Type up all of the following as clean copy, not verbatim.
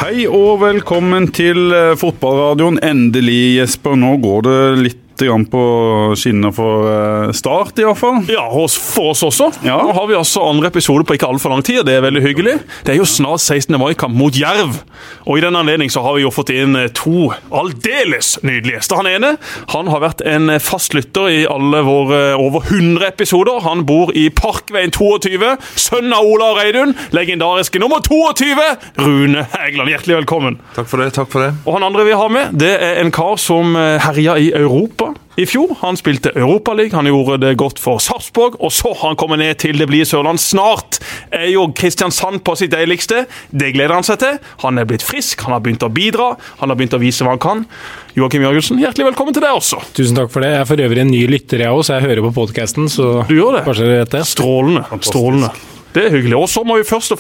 Hei og velkommen til fotballradioen. Endelig, Jesper, nå går det litt grann på skinner for Start i hvert fall. Ja, for oss også. Ja. Nå har vi altså andre episode på ikke alt for lang tid, og det er veldig hyggelig. Det er jo snart 16. mai-kamp mot Jerv, og i den anledning så har vi jo fått inn to aldeles nydelige gjester. Han ene, han har vært en fast lytter i alle våre over 100 episoder. Han bor i Parkveien 22, sønn av Ola Reidun, legendariske nummer 22, Rune Hægeland. Hjertelig velkommen. Takk for det. Og han andre vi har med, det er en kar som herja i Europa i fjor. Han spilte Europa League, han gjorde det godt for Sarpsborg, og så har han kommet ned til det blir Sørland snart. Er jo Kristiansand på sitt deiligste. Det gleder han seg til. Han er blitt frisk, han har begynt å bidra, han har begynt å vise hva han kan. Joakim Jørgensen, hjertelig velkommen til deg også. Tusen takk for det. Jeg er for øvrig en ny lytter jeg også, så jeg hører på podcasten, så du gjør det? Kanskje det vet det. Strålende. Det er hyggelig. Og så må vi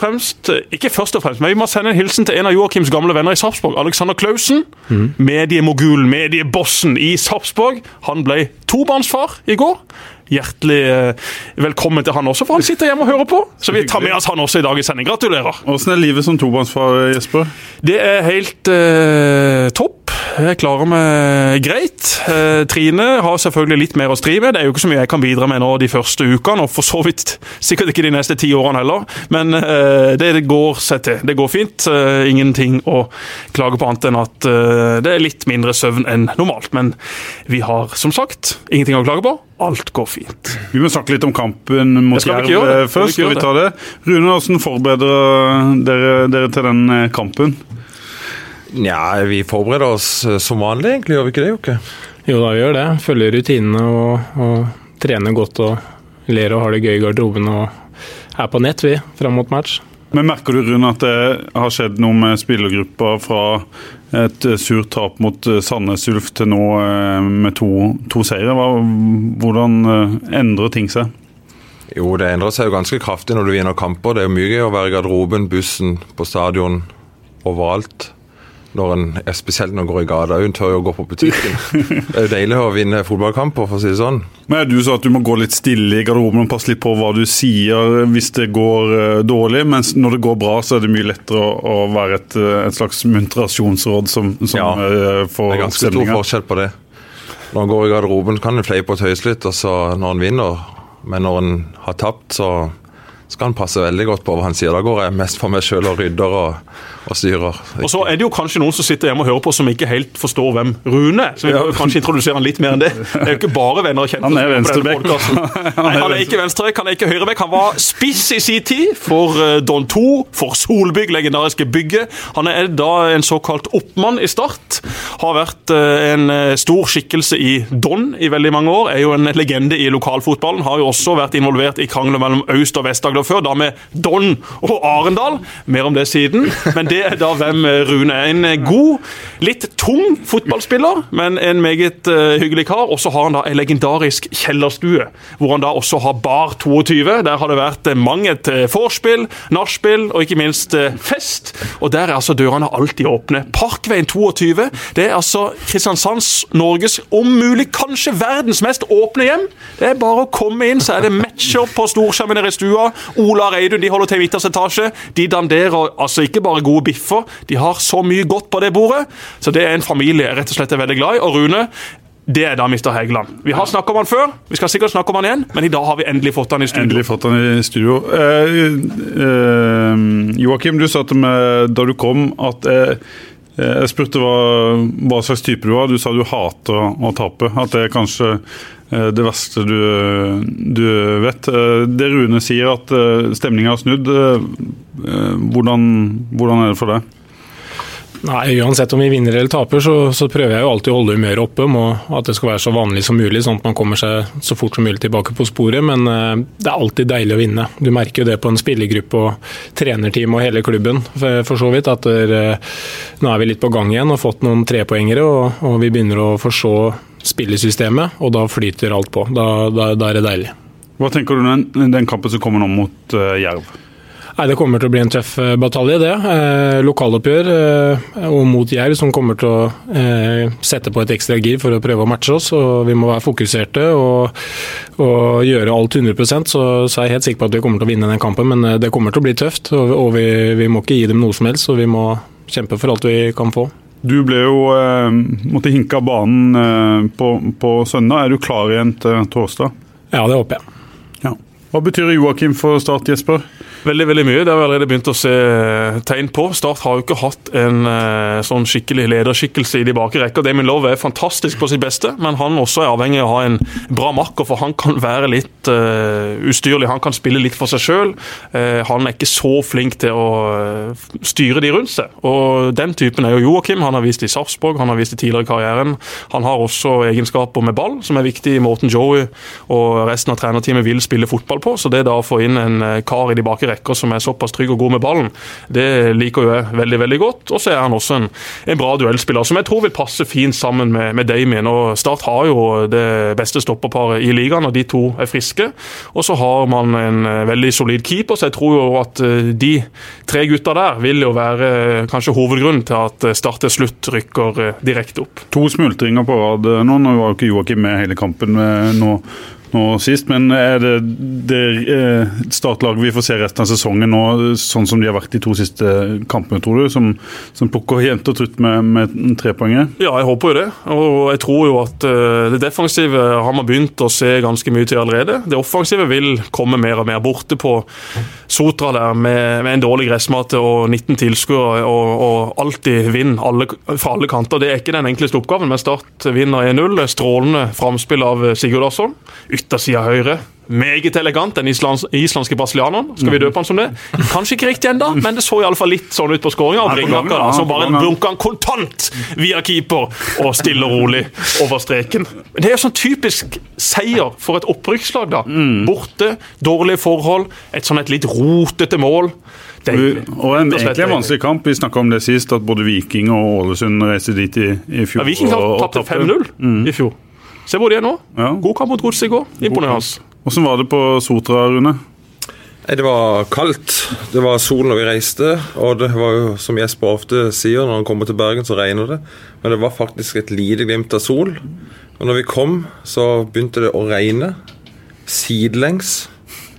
men vi må sende en hilsen til en av Joakims gamle venner i Sarpsborg, Alexander Klausen, mediemogulen, mediebossen i Sarpsborg. Han ble tobarnsfar i går. Hjertelig velkommen til han også, for han sitter hjemme og hører på. Så vi tar med oss han også i dag i sending. Gratulerer. Hvordan er livet som tobarnsfar, Jesper? Det er helt topp. Jeg klarer meg greit. Trine har selvfølgelig litt mer å stri med. Det er jo ikke så mye jeg kan bidra med nå de første ukene, og for så vidt sikkert ikke de neste 10 årene heller. Men det går seg til. Det går fint. Ingenting å klage på annet enn at det er litt mindre søvn enn normalt. Men vi har, som sagt, ingenting å klage på. Alt går fint. Vi må snakke litt om kampen mot Jerv først. Skal vi ta det? Rune, hvordan forbereder dere til den kampen? Ja, vi forbereder oss som vanlig, egentlig. Gjør vi ikke det, Jokke? Jo da, vi gjør det. Følger rutinene og trener godt og ler og har det gøy i garderoben og er på nett, vi, frem mot match. Men merker du, Rune, at det har skjedd noe med spillergrupper fra et surt tap mot Sandnes Ulf til nå med to seire? Hvordan endrer ting seg? Jo, det endrer seg jo ganske kraftig når du vinner kamper. Det er jo mye gøy å være i garderoben, bussen, på stadion, overalt. Spesielt når en går i gata, hun tør jo å gå på butikken. Det er jo deilig å vinne fotballkamper, for å si det sånn. Men du sa at du må gå litt stille i garderoben og passe litt på hva du sier hvis det går dårlig, mens når det går bra så er det mye lettere å være et slags muntrasjonsråd som får stemninger. Det er ganske stor forskjell på det. Når en går i garderoben kan en fleipe og tøyse litt, og så når en vinner, men når en har tapt, så skal han passe veldig godt på hva han sier. Da går jeg mest for meg selv og rydder og styrer. Og så er det jo kanskje noen som sitter hjemme og hører på som ikke helt forstår hvem Rune er. Så vi må kanskje introdusere han litt mer enn det. Det er jo ikke bare venner og kjente. Han er venstrebekk. Nei, han er ikke venstre, han er ikke høyrebekk. Han var spiss i sin tid for Don 2, for Solbygg, legendariske bygget. Han er da en såkalt oppmann i Start. Har vært en stor skikkelse i Don i veldig mange år. Er jo en legende i lokalfotballen. Har jo også vært involvert i krangler mellom Øst- og Vest-Agder før, da med Don og Arendal. Mer om det siden. Men det er da hvem Rune er. En god, litt tung fotballspiller, men en meget hyggelig kar. Og så har han da en legendarisk kjellerstue, hvor han da også har bar 22. Der har det vært mange et vorspiel, nachspiel og ikke minst fest. Og der er altså dørene alltid åpne. Parkveien 22, det er altså Kristiansands, Norges, om mulig kanskje verdens mest åpne hjem. Det er bare å komme inn, så er det matcher på storskjermen der i stua. Ola Reidun, de holder til i midterste etasje. De danderer altså ikke bare gode biffer, de har så mye godt på det bordet, så det er en familie jeg rett og slett er veldig glad i, og Rune, det er da Mr. Hægeland. Vi har snakket om han før, vi skal sikkert snakke om han igjen, men i dag har vi endelig fått han i studio. Joakim, du sa til meg da du kom at jeg spurte hva slags type du var. Du sa du hater å tape, at det er kanskje det verste du vet. Det Rune sier at stemningen har snudd. Hvordan er det for deg? Nei, uansett om vi vinner eller taper, så prøver jeg jo alltid å holde humøret oppe, at det skal være så vanlig som mulig, sånn at man kommer seg så fort som mulig tilbake på sporet, men det er alltid deilig å vinne. Du merker jo det på en spillergruppe og trenerteam og hele klubben, for så vidt, at nå er vi litt på gang igjen og fått noen trepoengere, og vi begynner å forstå spillesystemet, og da flyter alt på. Da er det deilig. Hva tenker du om den kampen som kommer nå mot Jerv? Nei, det kommer til å bli en tøff batalje, det. Lokaloppgjør og mot Jerv som kommer til å sette på et ekstra gir for å prøve å matche oss, og vi må være fokuserte og gjøre alt 100%, så er jeg helt sikker på at vi kommer til å vinne den kampen, men det kommer til å bli tøft, og vi må ikke gi dem noe som helst, så vi må kjempe for alt vi kan få. Du ble jo måtte hinke av banen på søndag. Du klar igjen til torsdag? Ja, det håper jeg. Ja. Hva betyr Joakim for Start, Jesper? Veldig, veldig mye. Det har vi allerede begynt å se tegn på. Start har jo ikke hatt en sånn skikkelig lederskikkelse i de bakre rekker. Damien Love er fantastisk på sitt beste, men han også er avhengig av å ha en bra makker, for han kan være litt ustyrlig. Han kan spille litt for seg selv. Han er ikke så flink til å styre de rundt seg. Og den typen er jo Joakim. Han har vist i Sarpsborg, han har vist i tidligere karrieren. Han har også egenskaper med ball, som er viktig i måten Joey og resten av trenerteamet vil spille fotball på. Så det da å få inn en kar i de bakre rekker som er såpass trygg og god med ballen, det liker jeg veldig, veldig godt. Og så er han også en bra duellspiller, som jeg tror vil passe fint sammen med Damien. Og Start har jo det beste stopperparet i ligaen, og de to er friske. Og så har man en veldig solid keeper, så jeg tror jo at de tre gutta der vil jo være kanskje hovedgrunnen til at Start til slutt rykker direkte opp. 2 smultringer på rad nå var jo ikke Joakim med hele kampen nå sist, men er det startlaget vi får se resten av sesongen nå, sånn som de har vært de 2 siste kampene, tror du, som plukker jevnt og trutt med 3 poenger? Ja, jeg håper jo det, og jeg tror jo at det defensive har man begynt å se ganske mye til allerede. Det offensive vil komme mer og mer borte på Sotra der, med en dårlig gressmatte og 19 tilskuere, og alltid vinner fra alle kanter. Det er ikke den enkleste oppgaven, men Start vinner 1-0. Strålende framspill av Sigurdarsson. Yttersida høyre. Meget elegant, den islandske brasilianeren. Skal vi døpe han som det? Kanskje ikke riktig enda, men det så i alle fall litt sånn ut på skåringen av Ringaker, så bare blunker han kontant via keeper og stille og rolig over streken. Det er jo sånn typisk seier for et opprykkslag da. Borte, dårlige forhold, et litt rotete mål. Og egentlig en vanskelig kamp. Vi snakket om det sist, at både Viking og Ålesund reiste dit i fjor. Ja, Viking tappte 5-0 i fjor. Se hvor de er nå. Ja. God kamp mot Gods i går. Imponerende. Hvordan var det på Sotra, Rune? Det var kaldt. Det var sol når vi reiste, og det var jo, som Jesper ofte sier, når han kommer til Bergen så regner det. Men det var faktisk et lite glimt av sol. Og når vi kom, så begynte det å regne sidelengs.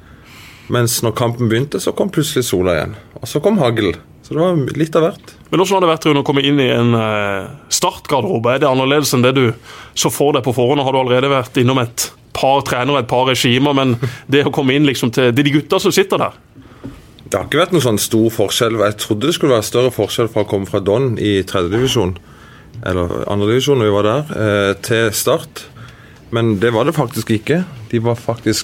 Mens når kampen begynte, så kom plutselig sola igjen. Og så kom hagl. Så det var litt av hvert. Men hvordan har det vært, Rune, å komme inn i en startgarderobe? Er det annerledes enn det du så for deg på forhånd? Har du allerede vært innom et par trenere, et par regimer, men det å komme inn liksom til de gutta som sitter der? Det har ikke vært noen sånn stor forskjell. Jeg trodde det skulle være større forskjell fra å komme fra Don i 3. divisjon, eller 2. divisjon når vi var der, til Start. Men det var det faktisk ikke. De var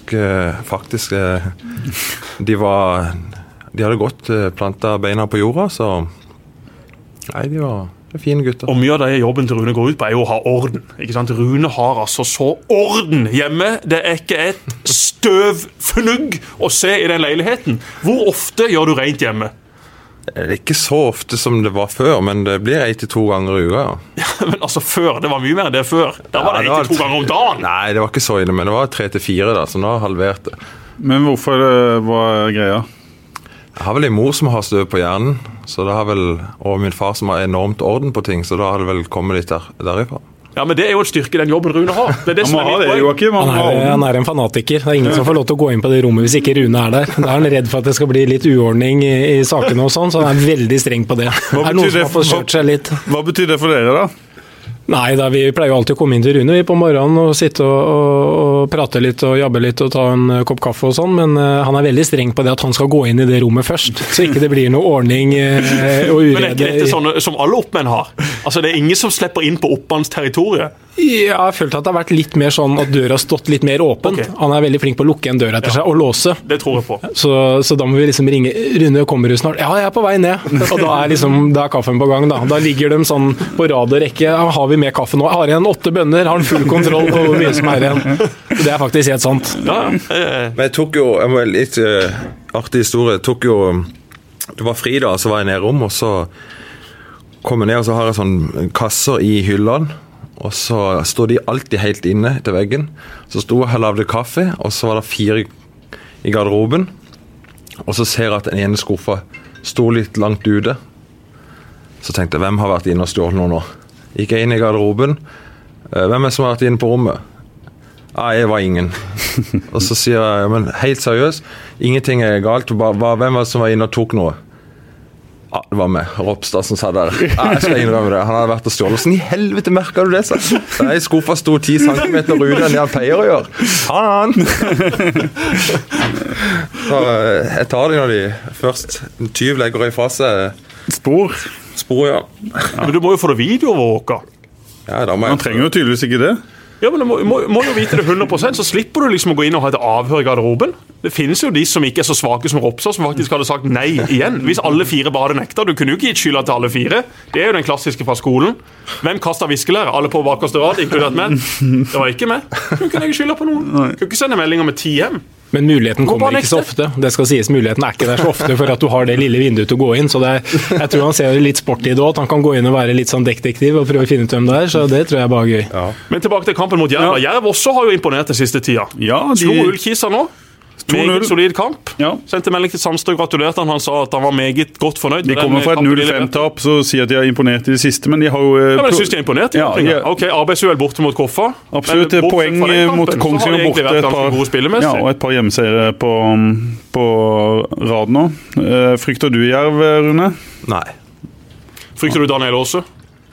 de hadde godt plantet beina på jorda, så nei, de var fine gutter. Og mye av det jobben til Rune går ut på er jo å ha orden, ikke sant? Rune har altså så orden hjemme. Det er ikke et støvfnugg å se i den leiligheten. Hvor ofte gjør du rent hjemme? Det er ikke så ofte som det var før, men det blir 1-2 ganger i uka, ja. Ja, men altså før, det var mye mer enn det før. Da var det 1-2 ganger om dagen. Nei, det var ikke så inne, men det var 3-4 da, så nå har halvert det. Men hvorfor var greia? Jeg har vel en mor som har støv på hjernen, så det har vel, og min far som har enormt orden på ting, så da har det vel kommet litt derifra. Ja, men det er jo en styrke den jobben Rune har. Det er det som er mitt poeng. Han er en fanatiker. Det er ingen som får lov til å gå inn på det rommet hvis ikke Rune er der. Da er han redd for at det skal bli litt uordning i sakene og sånn, så han er veldig streng på det. Hva betyr det for dere da? Nei, vi pleier jo alltid å komme inn til Rune på morgenen og sitte og prate litt og jabbe litt og ta en kopp kaffe og sånn, men han er veldig streng på det at han skal gå inn i det rommet først, så ikke det blir noe ordning og urede. Men er ikke dette sånn som alle oppmenn har? Altså det er ingen som slipper inn på oppmanns territoriet? Ja, jeg har følt at det har vært litt mer sånn at døra har stått litt mer åpen. Okay. Han er veldig flink på å lukke en dør etter seg og låse. Det tror jeg på. Så da må vi liksom ringe, Rune, kommer du snart? Ja, jeg er på vei ned. Og da er kaffen på gang da. Da ligger de sånn på rad og rekke. Har vi med kaffe nå? Jeg har igjen 8 bønner, har full kontroll på hvor mye som er igjen. Det er faktisk helt sant. Ja. Men jeg tok jo, litt artig historie, det var fri da, så var jeg nede rom, og så kom jeg ned, og så har jeg sånn kasser i hyllene, og så står de alltid helt inne til veggen. Så sto jeg og lavde kaffe, og så var det 4 i garderoben, og så ser jeg at den ene skuffa sto litt langt ute. Så tenkte jeg, hvem har vært inne og stjålet noe nå? Gikk jeg inn i garderoben. Hvem er det som har vært inne på rommet? Jeg var ingen. Og så sier jeg, men helt seriøst, ingenting er galt. Hvem var det som var inne og tok noe? Ja, det var meg, Ropstad som sa der. Ja, jeg skal innrømme det, han hadde vært og stjålet. Sånn i helvete merket du det, så? I skuffa sto 10 centimeter ut enn det han pleier å gjøre. Han! Så jeg tar det når de først en tyv legger i fase. Spor, ja. Men du må jo få det videoovervåket. Ja, da må jeg... Man trenger jo tydeligvis ikke det. Ja, men du må jo vite det 100%, så slipper du liksom å gå inn og ha et avhør i garderoben. Det finnes jo de som ikke er så svake som Ropstad, som faktisk hadde sagt nei igjen. Hvis alle 4 bare hadde nektet, du kunne jo ikke gitt skylda til alle 4. Det er jo den klassiske fra skolen. Hvem kastet viskelære? Alle på bakerste rad, inkludert meg. Det var ikke meg. Du kunne ikke skylda på noen. Du kunne ikke sende meldinger med 10 hjem. Men muligheten kommer ikke så ofte. Det skal sies, muligheten er ikke der så ofte for at du har det lille vinduet til å gå inn. Så jeg tror han ser litt sport i det også, at han kan gå inn og være litt sånn detektiv og prøve å finne ut hvem det er, så det tror jeg er bare gøy. Ja. Men tilbake til kampen mot Jerv. Jerv også har jo imponert den siste tida. Ja, Slo Ullkisa nå. Meget solid kamp. Ja. Sendte melding til Sandstø, gratulerte han sa at han var meget godt fornøyd. De kommer fra et 0-5-tap, så sier at de har imponert i det siste, men de har jo... Ja, men jeg synes de har imponert. Ja. Ok, arbeidsuhell borte mot Koffa. Absolutt, poeng mot Kongsvinger borte, og et par hjemmeseiere på rad nå. Frykter du Jerv, Rune? Nei. Frykter du Daniel også?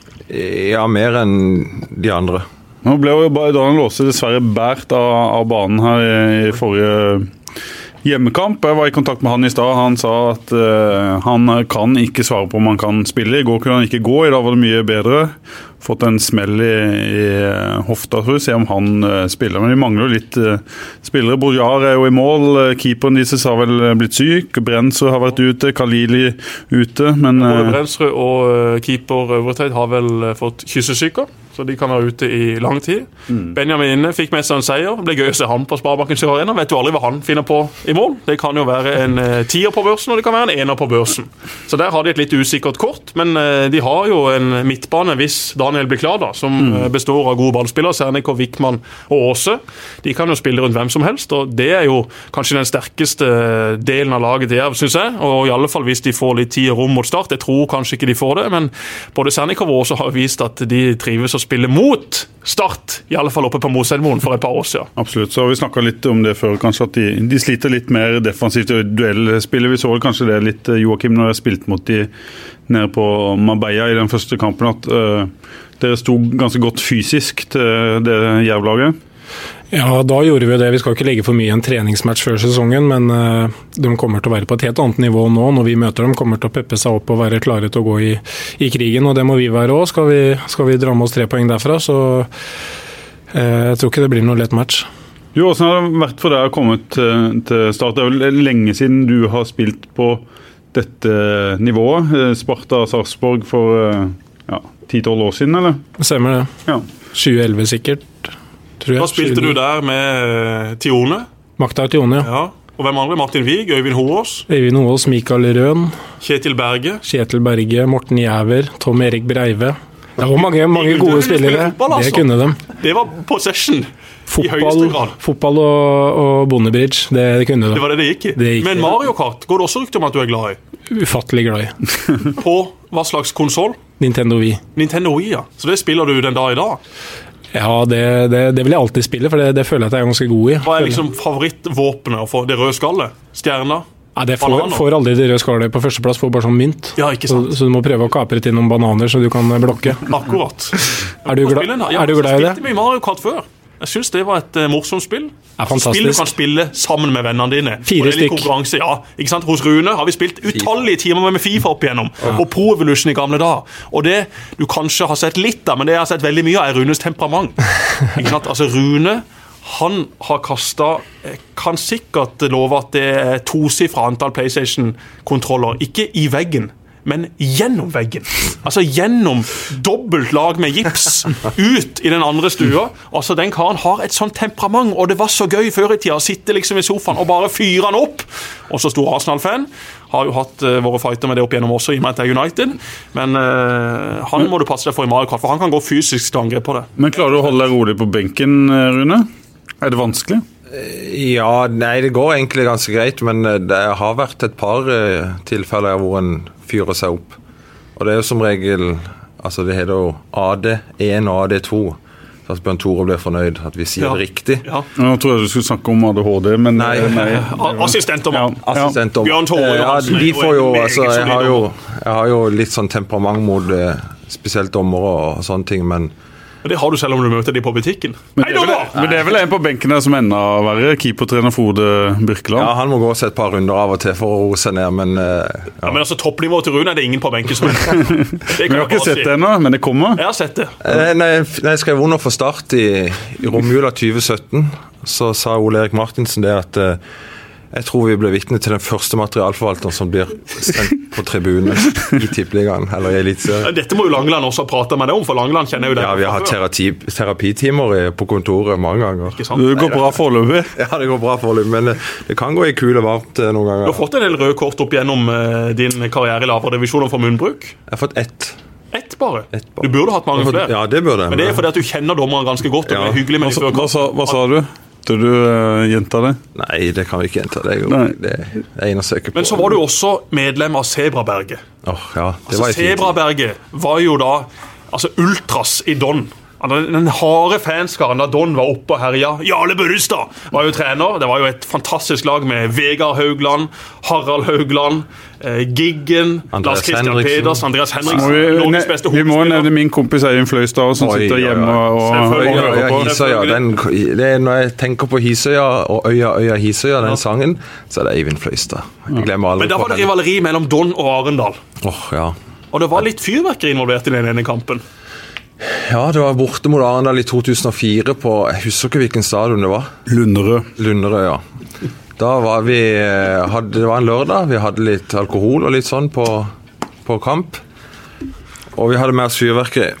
Ja, mer enn de andre. Nå ble jo Daniel Aase dessverre bært av banen her i forrige hjemmekamp. Jeg var i kontakt med han i stad. Han sa at han kan ikke svare på om han kan spille. I går kunne han ikke gå, i dag var det mye bedre. Fått en smell i hofta, tror jeg, se om han spiller. Men vi mangler jo litt spillere. Bojar er jo i mål. Keeperen deres har vel blitt syk. Brensrud har vært ute. Kalili ute. Men både Brensrud og keeper Øvretøyd har vel fått kyssesyker, så de kan være ute i lang tid. Benjamin inne fikk med seg en seier. Det ble gøy å se ham på Sparebankens Arena. Vet du aldri hva han finner på i mål. Det kan jo være en 10er på børsen, og det kan være en 1er på børsen. Så der har de et litt usikkert kort, men de har jo en midtbane hvis Daniel blir klar da, som består av gode ballspillere, Sernikov, Wickman og Aase. De kan jo spille rundt hvem som helst, og det er jo kanskje den sterkeste delen av laget til Jerv, synes jeg, og i alle fall hvis de får litt tid og rom mot start. Jeg tror kanskje ikke de får det, men både Sernikov og Aase har vist at de trives å spille mot Start, i alle fall oppe på Moselmoen for et par år siden. Absolutt, så har vi snakket litt om det før, kanskje at de sliter litt mer defensivt i duellspillet. Vi så kanskje det litt, Joakim, når jeg spilte mot de nede på Marbella i den første kampen, at dere stod ganske godt fysisk til det Jerv-laget. Ja, da gjorde vi det. Vi skal ikke legge for mye i en treningsmatch før sesongen, men de kommer til å være på et helt annet nivå nå når vi møter dem. Kommer til å peppe seg opp og være klare til å gå i krigen, og det må vi være også. Skal vi dra med oss 3 poeng derfra, så jeg tror ikke det blir noe lett match. Du, hvordan har det vært for deg å komme til Start? Det er vel lenge siden du har spilt på dette nivået. Sparta Sarpsborg for 10-12 år siden, eller? Stemmer det. Ja. 2011 sikkert. Da spilte du der med Tione. Makta Tione, ja. Og hvem andre? Martin Wiig, Øyvind Hoås. Øyvind Hoås, Mikael Røn. Kjetil Berge, Morten Jæver, Tom Erik Breive. Det var mange gode spillere. Det kunne dem. Det var possession i høyeste grad. Fotball og bondebridge, det kunne dem. Det var det gikk i. Men Mario Kart, går det også rykte om at du er glad i? Ufattelig glad i. På hva slags konsol? Nintendo Wii. Nintendo Wii, ja. Så det spiller du den dag i dag? Ja, det vil jeg alltid spille, for det føler jeg at jeg er ganske god i. Hva er liksom favorittvåpenet for det røde skallet? Stjerna? Ja, det får aldri det røde skallet på førsteplass, får bare sånn mynt. Ja, ikke sant. Så du må prøve å kapre til noen bananer så du kan blokke. Akkurat. Er du glad i det? Jeg spilte mye Mario Kart før. Jeg synes det var et morsomt spill. Spill du kan spille sammen med vennene dine. 4 stykk. Konkurranse, ja. Ikke sant? Hos Rune har vi spilt utallige timer med FIFA opp igjennom. Og Pro Evolution i gamle dager. Og det du kanskje har sett litt av, men det jeg har sett veldig mye av, er Runes temperament. Ikke sant? Altså Rune, han har kastet, kan sikkert love at det er 2-sifret antall PlayStation-kontroller. Ikke i veggen, men gjennom veggen. Altså gjennom dobbelt lag med gips ut i den andre stua. Altså den karen har et sånt temperament, og det var så gøy før i tida å sitte liksom i sofaen og bare fyre han opp. Og så stor Arsenal-fan. Har jo hatt våre fighter med det opp igjennom også i Manchester United. Men han må du passe deg for i Mario Kart, for han kan gå fysisk til angrep på det. Men klarer du å holde deg rolig på benken, Rune? Er det vanskelig? Ja, nei, det går egentlig ganske greit, men det har vært et par tilfeller hvor en fyrer seg opp. Og det er jo som regel, altså det heter jo AD1 og AD2. Så at Bjørn Tore blir fornøyd, at vi sier det riktig. Ja. Nå tror jeg du skulle snakke om ADHD, men Nei. Assistenter. Assistenter. Bjørn Tore Johansen. De får jo, altså, jeg har jo litt sånn temperament mot spesielt dommere og sånne ting, men det har du selv om du møter de på butikken. Men det er vel en på benken der som enda verre, keepertrener Frode Birkeland. Ja, han må gå og se et par runder av og til for å roe seg ned, men men altså toppnivået til Rune er det ingen på benken som Vi har ikke sett det ennå, men det kommer. Jeg har sett det. Når jeg skrev under for Start i romjula 2017, så sa Ole Erik Martinsen det at jeg tror vi ble vitne til den første materialforvalteren som blir sendt på tribunen i Tippeligaen, eller i Elitserien. Dette må jo Langeland også prate med deg om, for Langeland kjenner jo det. Ja, vi har hatt terapitimer på kontoret mange ganger. Ikke sant? Det går bra foreløpig. Ja, det går bra foreløpig, men det kan gå i kule varmt noen ganger. Du har fått en del røde kort opp gjennom din karriere i lavere divisjoner for munnbruk. Jeg har fått ett. Ett bare. Du burde hatt mange flere. Ja, det burde jeg. Men det er fordi at du kjenner dommeren ganske godt, og det er hyggelig med de før kamp. Hva sa du? Du gjenta det? Nei, det kan vi ikke gjenta. Det er en å søke på. Men så var du også medlem av Zebraberget. Ja, det var Zebraberget var jo da ultras i Don. Den harde fanskaren da Don var oppe og herja. Jarle Børrestad var jo trener. Det var jo et fantastisk lag med Vegard Haugland, Harald Haugland, Giggen, Lars Christian Pedersen, Andreas Henriksen, Norges beste hovedspiller. Vi må nevne min kompis Eivind Fløystad som sitter hjemme og hører på. Hisøya, når jeg tenker på Hisøya og Øya Hisøya, den sangen, så er det Eivind Fløystad. Jeg glemmer aldri. Men da var det rivaleri mellom Don og Arendal. Ja. Og det var litt fyrverkeri involvert i den ene kampen. Ja, det var borte mot Arendal i 2004 på, jeg husker ikke hvilken stadion det var. Lunderød, ja. Da var det var en lørdag, vi hadde litt alkohol og litt sånn på kamp. Og vi hadde med oss fyrverkeri.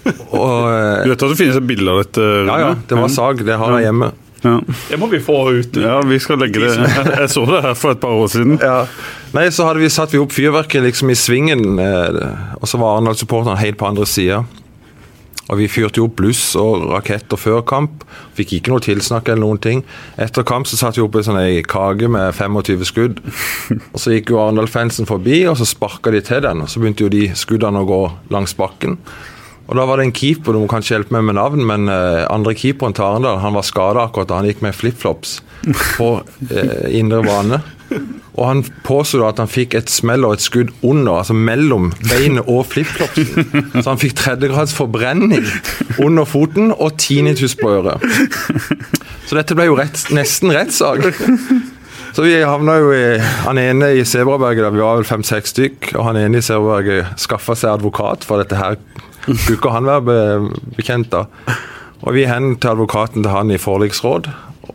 Du vet at det finnes et bilde av dette? Ja, det var sag, det har jeg hjemme. Ja. Det må vi få ut. Ja, vi skal legge det. Jeg så det her for et par år siden. Ja. Nei, så satt vi opp fyrverkeri liksom i svingen, og så var Arendal-supporteren helt på andre siden. Og vi fyrte jo opp bluss og raketter før kamp. Fikk ikke noe tilsnakk eller noen ting. Etter kamp så satt vi oppe i sånn en kage med 25 skudd. Og så gikk jo Arendal-fansen forbi, og så sparket de til den. Og så begynte jo de skuddene å gå langs bakken. Og da var det en keeper, du må kanskje hjelpe meg med navn, men andre keeperen til Arendal, han var skadet akkurat da. Han gikk med flip-flops på indre bane. Og han påstod at han fikk et smell og et skudd under, altså mellom beinet og flip-flopsen. Så han fikk 3. grads forbrenning under foten og tinnitus på øret. Så dette ble jo nesten rettssak. Så vi havna jo han ene i Zebraberget, da vi var vel 5-6 stykk, og han ene i Zebraberget skaffet seg advokat, for dette her skulle ikke han være bekjent da. Og vi hentet til advokaten til han i forliksråd,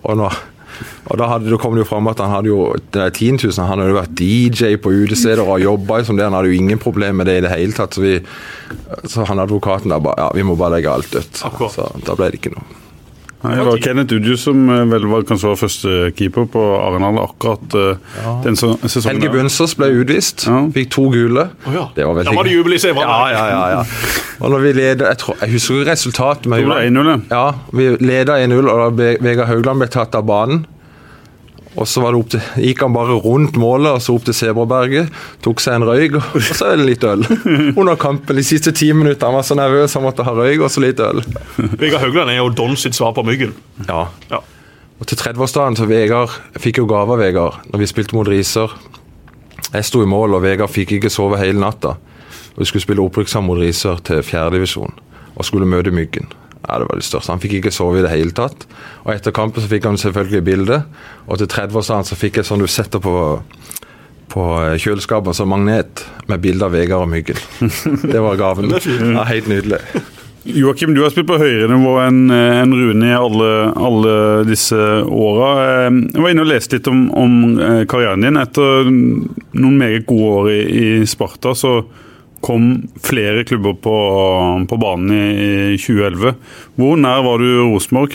og da kom det jo frem at han hadde jo 10 000, han hadde jo vært DJ på utesteder og jobbet som det, han hadde jo ingen problem med det i det hele tatt, så han advokaten da bare, ja, vi må bare legge alt dødt. Så da ble det ikke noe. Det var Kenneth Udjus som vel var kanskje var første keeper på Arendal akkurat den sesongen. Helge Bundsås ble utvist, fikk 2 gule. Det var veldig... Da var det jubel i seg. Ja. Og når vi leder, jeg husker resultatet. Det ble 1-0. Ja, vi leder 1-0, og da Vegard Haugland ble tatt av banen. Og så gikk han bare rundt målet, og så opp til Zebraberget, tok seg en røyk, og så litt øl. Under kampen, de siste 10 minutter, han var så nervøs, han måtte ha røyk, og så litt øl. Vegard Haugland er jo Don sitt svar på Myggen. Ja. Og til 30-årsdagen, så jeg fikk jo gave av Vegard, når vi spilte mot Riser. Jeg stod i mål, og Vegard fikk ikke sove hele natta. Og vi skulle spille opprykkskamp mot Riser til 4. divisjon, og skulle møte Myggen. Ja, det var det største. Han fikk ikke sove i det hele tatt. Og etter kampen så fikk han selvfølgelig bilde. Og til 30-årsdagen så fikk jeg sånn du setter på kjøleskapet, så magnet med bilder av Vegard og Myggen. Det var gaven. Ja, helt nydelig. Joakim, du har spilt på høyere nivå enn Rune i alle disse årene. Jeg var inne og leste litt om karrieren din. Etter noen meget gode år i Sparta, så kom flere klubber på banen i 2011. Hvor nær var du Rosenborg?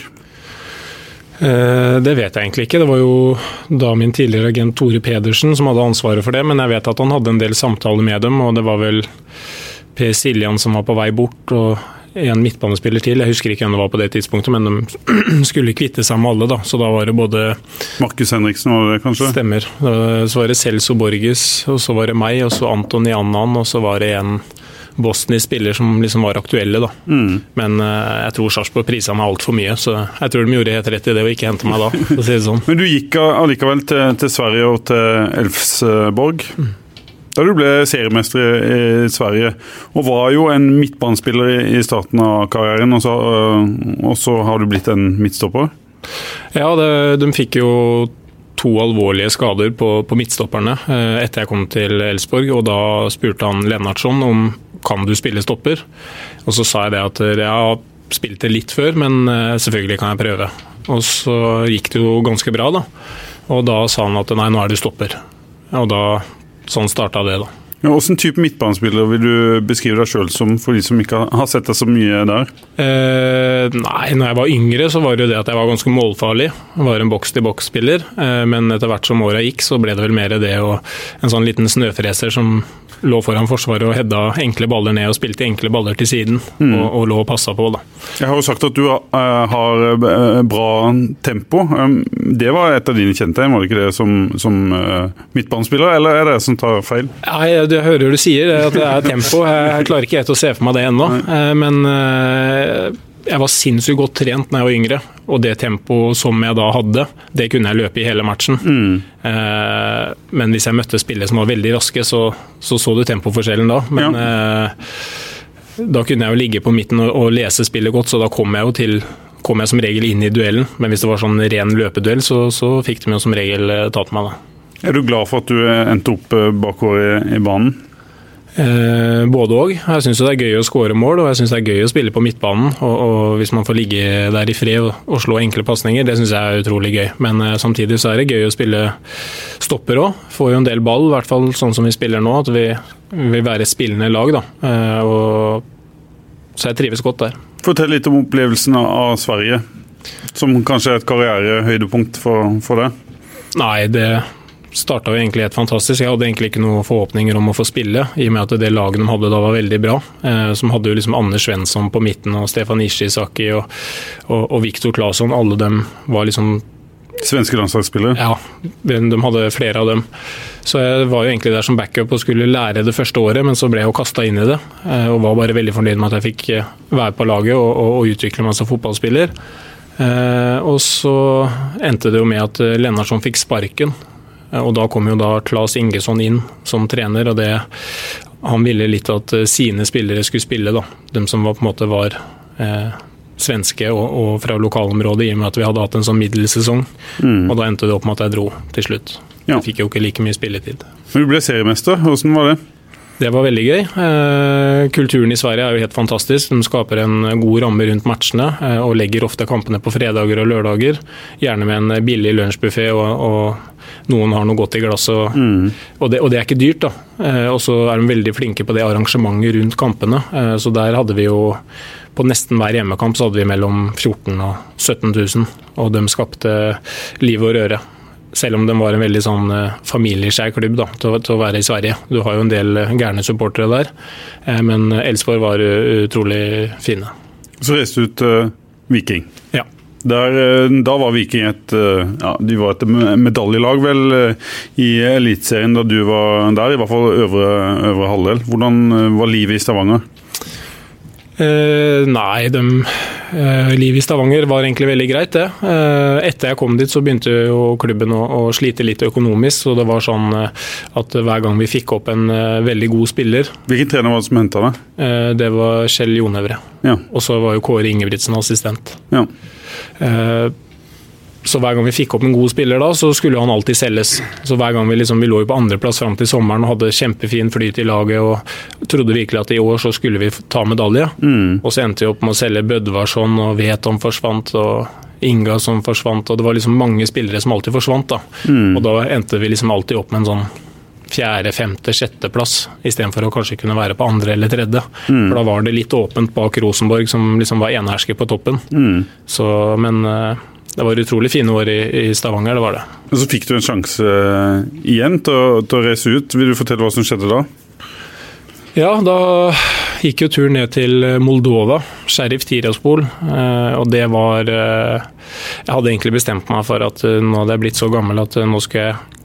Det vet jeg egentlig ikke. Det var jo da min tidligere agent Tore Pedersen som hadde ansvaret for det, men jeg vet at han hadde en del samtaler med dem, og det var vel Per Siljan som var på vei bort, og en midtbanespiller til. Jeg husker ikke hvem det var på det tidspunktet, men de skulle kvitte seg med alle, da. Så da var det både Markus Henriksen, var det kanskje? Stemmer. Så var det Celso Borges, og så var det meg, og så Anton Jannan, og så var det en Bosnisk spiller som liksom var aktuelle da. Men jeg tror Sarpsborg priset meg alt for mye, så jeg tror de gjorde helt rett i det å ikke hente meg da, for å si det sånn. Men du gikk allikevel til Sverige og til Elfsborg. Da du ble seriemester i Sverige, og var jo en midtbanespiller i starten av karrieren, og så har du blitt en midtstopper? Ja, de fikk jo 2 alvorlige skader på midtstopperne etter jeg kom til Elfsborg, og da spurte han Lennartsson om kan du spille stopper? Og så sa jeg det at jeg har spilt det litt før, men selvfølgelig kan jeg prøve. Og så gikk det jo ganske bra da, og da sa han at nei, nå er du stopper. Og da sånn startet det da. Ja, hvordan type midtbanespiller vil du beskrive deg selv som, for de som ikke har sett deg så mye der? Nei, når jeg var yngre så var det jo det at jeg var ganske målfarlig. Jeg var en boks-til-boks-spiller, men etter hvert som året gikk så ble det vel mer det og en sånn liten snøfreser som lå foran forsvaret og hedda enkle baller ned og spilte enkle baller til siden og lå og passet på da. Jeg har jo sagt at du har bra tempo. Det var et av dine kjennetegn, var det ikke det som midtbanespiller, eller er det som tar feil? Nei, det hører du sier, at det er tempo. Jeg klarer ikke helt å se for meg det ennå, men jeg var sinnssykt godt trent når jeg var yngre, og det tempo som jeg da hadde, det kunne jeg løpe i hele matchen. Men hvis jeg møtte spillere som var veldig raske, så du tempoforskjellen da. Men da kunne jeg jo ligge på midten og lese spillet godt, så da kom jeg som regel inn i duellen. Men hvis det var sånn ren løpeduell, så fikk de jo som regel tatt meg da. Er du glad for at du endte opp bakover i banen? Både og. Jeg synes det er gøy å score mål, og jeg synes det er gøy å spille på midtbanen, og hvis man får ligge der i fred og slå enkle passninger, det synes jeg er utrolig gøy. Men samtidig så er det gøy å spille stopper også. Får jo en del ball, i hvert fall sånn som vi spiller nå, at vi vil være spillende lag da. Så jeg trives godt der. Fortell litt om opplevelsen av Sverige, som kanskje er et karrierehøydepunkt for deg. Nei, det startet jo egentlig helt fantastisk. Jeg hadde egentlig ikke noen forhåpninger om å få spille, i og med at det laget de hadde da var veldig bra. Som hadde jo liksom Anders Svensson på midten, og Stefan Ishizaki og Viktor Claesson. Alle dem var liksom svenske landslagsspillere? Ja, de hadde flere av dem. Så jeg var jo egentlig der som backup og skulle lære det første året, men så ble jeg jo kastet inn i det, og var bare veldig fornøyd med at jeg fikk være på laget og utvikle meg som fotballspiller. Og så endte det jo med at Lennartsson fikk sparken. Og da kom jo da Claes Ingesson inn som trener, og han ville litt at sine spillere skulle spille da. De som på en måte var svenske og fra lokalområdet, i og med at vi hadde hatt en sånn middelsesong. Og da endte det opp med at jeg dro til slutt. Jeg fikk jo ikke like mye spilletid. Men du ble seriemester, hvordan var det? Det var veldig gøy. Kulturen i Sverige er jo helt fantastisk. De skaper en god ramme rundt matchene og legger ofte kampene på fredager og lørdager. Gjerne med en billig lunsjbuffet og noen har noe godt i glass. Og det er ikke dyrt da. Og så er de veldig flinke på det arrangementet rundt kampene. Så der hadde vi jo, på nesten hver hjemmekamp så hadde vi mellom 14 og 17 000. Og de skapte liv og røre. Selv om den var en veldig sånn familieskjær klubb da, til å være i Sverige. Du har jo en del gærne supportere der, men Elfsborg var utrolig fine. Så reiste du til Viking. Ja. Da var Viking de var et medaljelag vel i elitserien da du var der, i hvert fall øvre halvdel. Hvordan var livet i Stavanger? Nei, livet i Stavanger var egentlig veldig greit det. Etter jeg kom dit så begynte jo klubben å slite litt økonomisk, så det var sånn at hver gang vi fikk opp en veldig god spiller. Hvilken trener var det som hentet deg? Det var Kjell Jonevre. Ja. Og så var jo Kåre Ingebrigtsen assistent. Ja. Så hver gang vi fikk opp en god spiller da, så skulle han alltid selges. Så hver gang vi lå jo på andreplass frem til sommeren og hadde kjempefin flyt i laget og trodde virkelig at i år så skulle vi ta medalje. Og så endte vi opp med å selge Bødvarsson og Veton forsvant og Inga som forsvant, og det var liksom mange spillere som alltid forsvant da. Og da endte vi liksom alltid opp med en sånn 4., 5., 6. plass, i stedet for å kanskje kunne være på 2. eller 3. For da var det litt åpent bak Rosenborg som liksom var enhersker på toppen. Så, men det var utrolig fine år i Stavanger, det var det. Og så fikk du en sjanse igjen til å reise ut. Vil du fortelle hva som skjedde da? Ja, da gikk jo turen ned til Moldova, Sheriff Tiraspol, og det var... Jeg hadde egentlig bestemt meg for at nå hadde jeg blitt så gammel at nå skulle jeg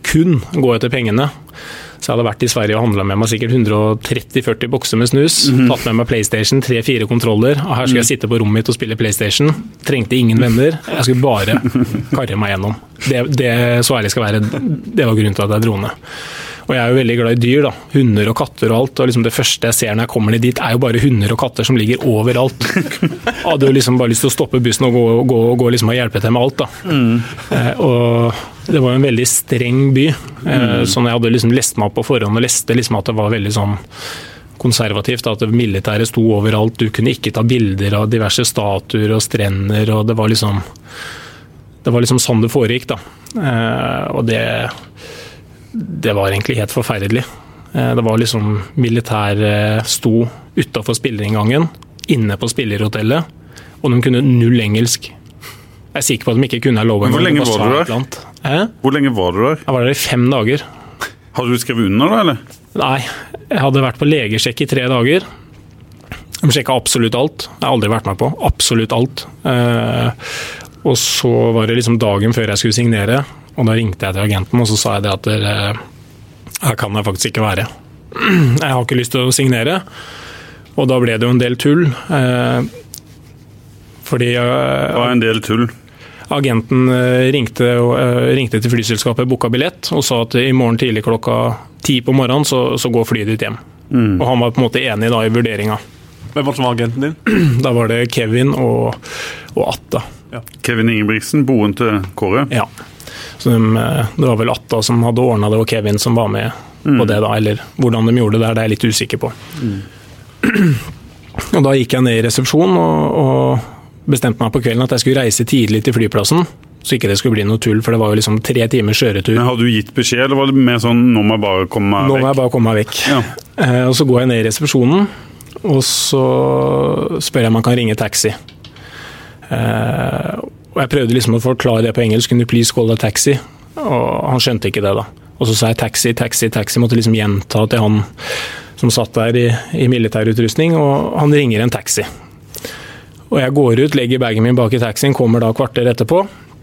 kun gå etter pengene. Så jeg hadde vært i Sverige og handlet med meg sikkert 130-40 bokser med snus, tatt med meg PlayStation, 3-4 kontroller, og her skulle jeg sitte på rommet mitt og spille PlayStation. Trengte ingen venner, jeg skulle bare karre meg gjennom. Så ærlig skal være, det var grunnen til at jeg dro ned. Og jeg er jo veldig glad i dyr da, hunder og katter og alt, og liksom det første jeg ser når jeg kommer ned dit er jo bare hunder og katter som ligger overalt. Jeg hadde jo liksom bare lyst til å stoppe bussen og gå liksom og hjelpe til med alt da. Og det var jo en veldig streng by, så når jeg hadde liksom lest meg opp på forhånd og leste liksom at det var veldig sånn konservativt, at militæret sto overalt, du kunne ikke ta bilder av diverse statuer og strender, og det var liksom sånn det foregikk da. Og det var egentlig helt forferdelig. Det var liksom militæret sto utenfor spillerinngangen, inne på spillerhotellet, og de kunne null engelsk. Jeg er sikker på at de ikke kunne lov. Hvor lenge var du der? Hvor lenge var du der? Jeg var der i 5 dager. Hadde du skrevet under da, eller? Nei, jeg hadde vært på legesjekk i 3 dager. De sjekket absolutt alt. Jeg har aldri vært med på. Absolutt alt. Og så var det liksom dagen før jeg skulle signere, og da ringte jeg til agenten, og så sa jeg det at her kan jeg faktisk ikke være. Jeg har ikke lyst til å signere, og da ble det jo en del tull. Fordi Hva en del tull? Agenten ringte til flyselskapet, boka billett, og sa at i morgen tidlig klokka 10 på morgenen så går flyet ditt hjem. Og han var på en måte enig da i vurderingen. Hvem var agenten din? Da var det Kevin og Atta. Ja. Kevin Ingebrigtsen, boen til Kåre? Ja. Så det var vel Atta som hadde ordnet det, og Kevin som var med på det da, eller hvordan de gjorde det, det er jeg litt usikker på. Og da gikk jeg ned i resepsjonen og bestemte meg på kvelden at jeg skulle reise tidlig til flyplassen, så ikke det skulle bli noe tull, for det var jo liksom 3 timers kjøretur. Men hadde du gitt beskjed, eller var det mer sånn, nå må jeg bare komme meg vekk? Nå må jeg bare komme meg vekk. Ja. Og så går jeg ned i resepsjonen, og så spør jeg om man kan ringe taxi. Og jeg prøvde liksom å forklare det på engelsk, kunne du please call a taxi? Og han skjønte ikke det da. Og så sa jeg taxi, måtte liksom gjenta til han som satt der i militærutrustning, og han ringer en taxi. Og jeg går ut, legger bagen min bak i taxien, kommer da kvarter etterpå,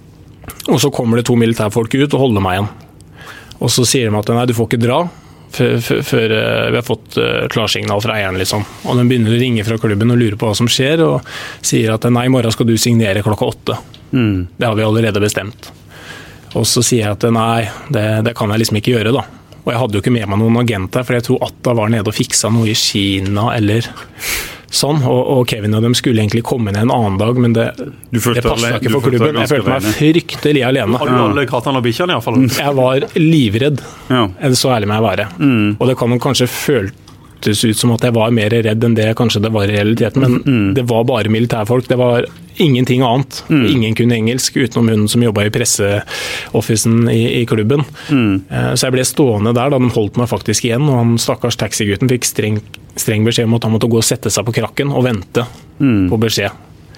og så kommer det 2 militærfolk ut og holder meg igjen. Og så sier de at nei, du får ikke dra før vi har fått klarsignal fra eieren liksom. Og de begynner å ringe fra klubben og lure på hva som skjer, og sier at nei, i morgen skal du signere klokka 8. Det har vi allerede bestemt. Og så sier jeg at nei, det kan jeg liksom ikke gjøre da. Og jeg hadde jo ikke med meg noen agenter, for jeg tror Atta var nede og fiksa noe i Kina eller sånn, og Kevin og dem skulle egentlig komme ned en annen dag, men det passet ikke for klubben. Jeg følte meg fryktelig alene. Har du alle kattene og bikkjene i hvert fall? Jeg var livredd, så ærlig må jeg være. Og det kan jo kanskje føltes ut som at jeg var mer redd enn det kanskje det var i realiteten, men det var bare militærfolk, det var ingenting annet. Ingen kunne engelsk, utenom hun som jobbet i presseoffisen i klubben. Så jeg ble stående der da de holdt meg faktisk igjen, og han stakkars taxigutten fikk streng beskjed om at han måtte gå og sette seg på krakken og vente på beskjed.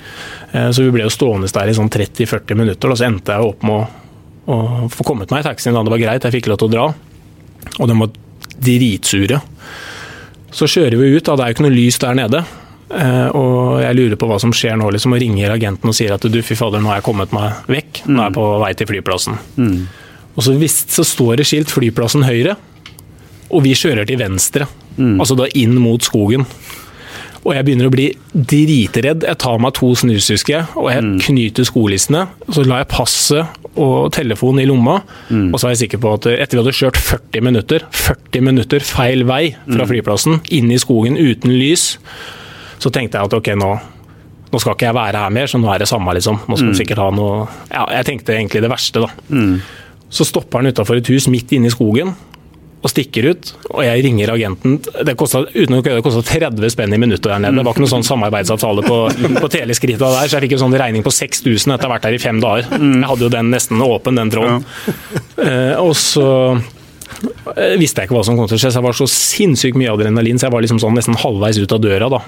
Så vi ble jo stående der i sånn 30-40 minutter, og så endte jeg opp med å få kommet meg i taxien da det var greit, jeg fikk lov til å dra, og de var dritsure. Så kjører vi ut, da det er jo ikke noe lys der nede, og jeg lurer på hva som skjer nå, liksom, og ringer agenten og sier at du, fy fader, nå har jeg kommet meg vekk, nå er jeg på vei til flyplassen. Og så står det skilt flyplassen høyre, og vi kjører til venstre, altså da inn mot skogen. Og jeg begynner å bli dritredd. Jeg tar meg 2 snus, husker jeg, og jeg knyter skolissene. Så la jeg passet og telefonen i lomma, og så er jeg sikker på at etter vi hadde kjørt 40 minutter feil vei fra flyplassen, inn i skogen uten lys, så tenkte jeg at ok, nå skal ikke jeg være her mer, så nå er det samme liksom. Nå skal vi sikkert ha noe... Ja, jeg tenkte egentlig det verste da. Så stopper han utenfor et hus midt inne i skogen, og stikker ut, og jeg ringer agenten. Det kostet 30 spenn i minuttet der nede. Det var ikke noen sånn samarbeidsavtale på teleskrittet der, så jeg fikk en sånn regning på 6.000 etter å ha vært der i 5 dager. Jeg hadde jo den nesten åpen, den tråden. Og så visste jeg ikke hva som kom til å skje, så jeg var så sinnssykt mye adrenalin, så jeg var liksom sånn nesten halvveis ut av døra da,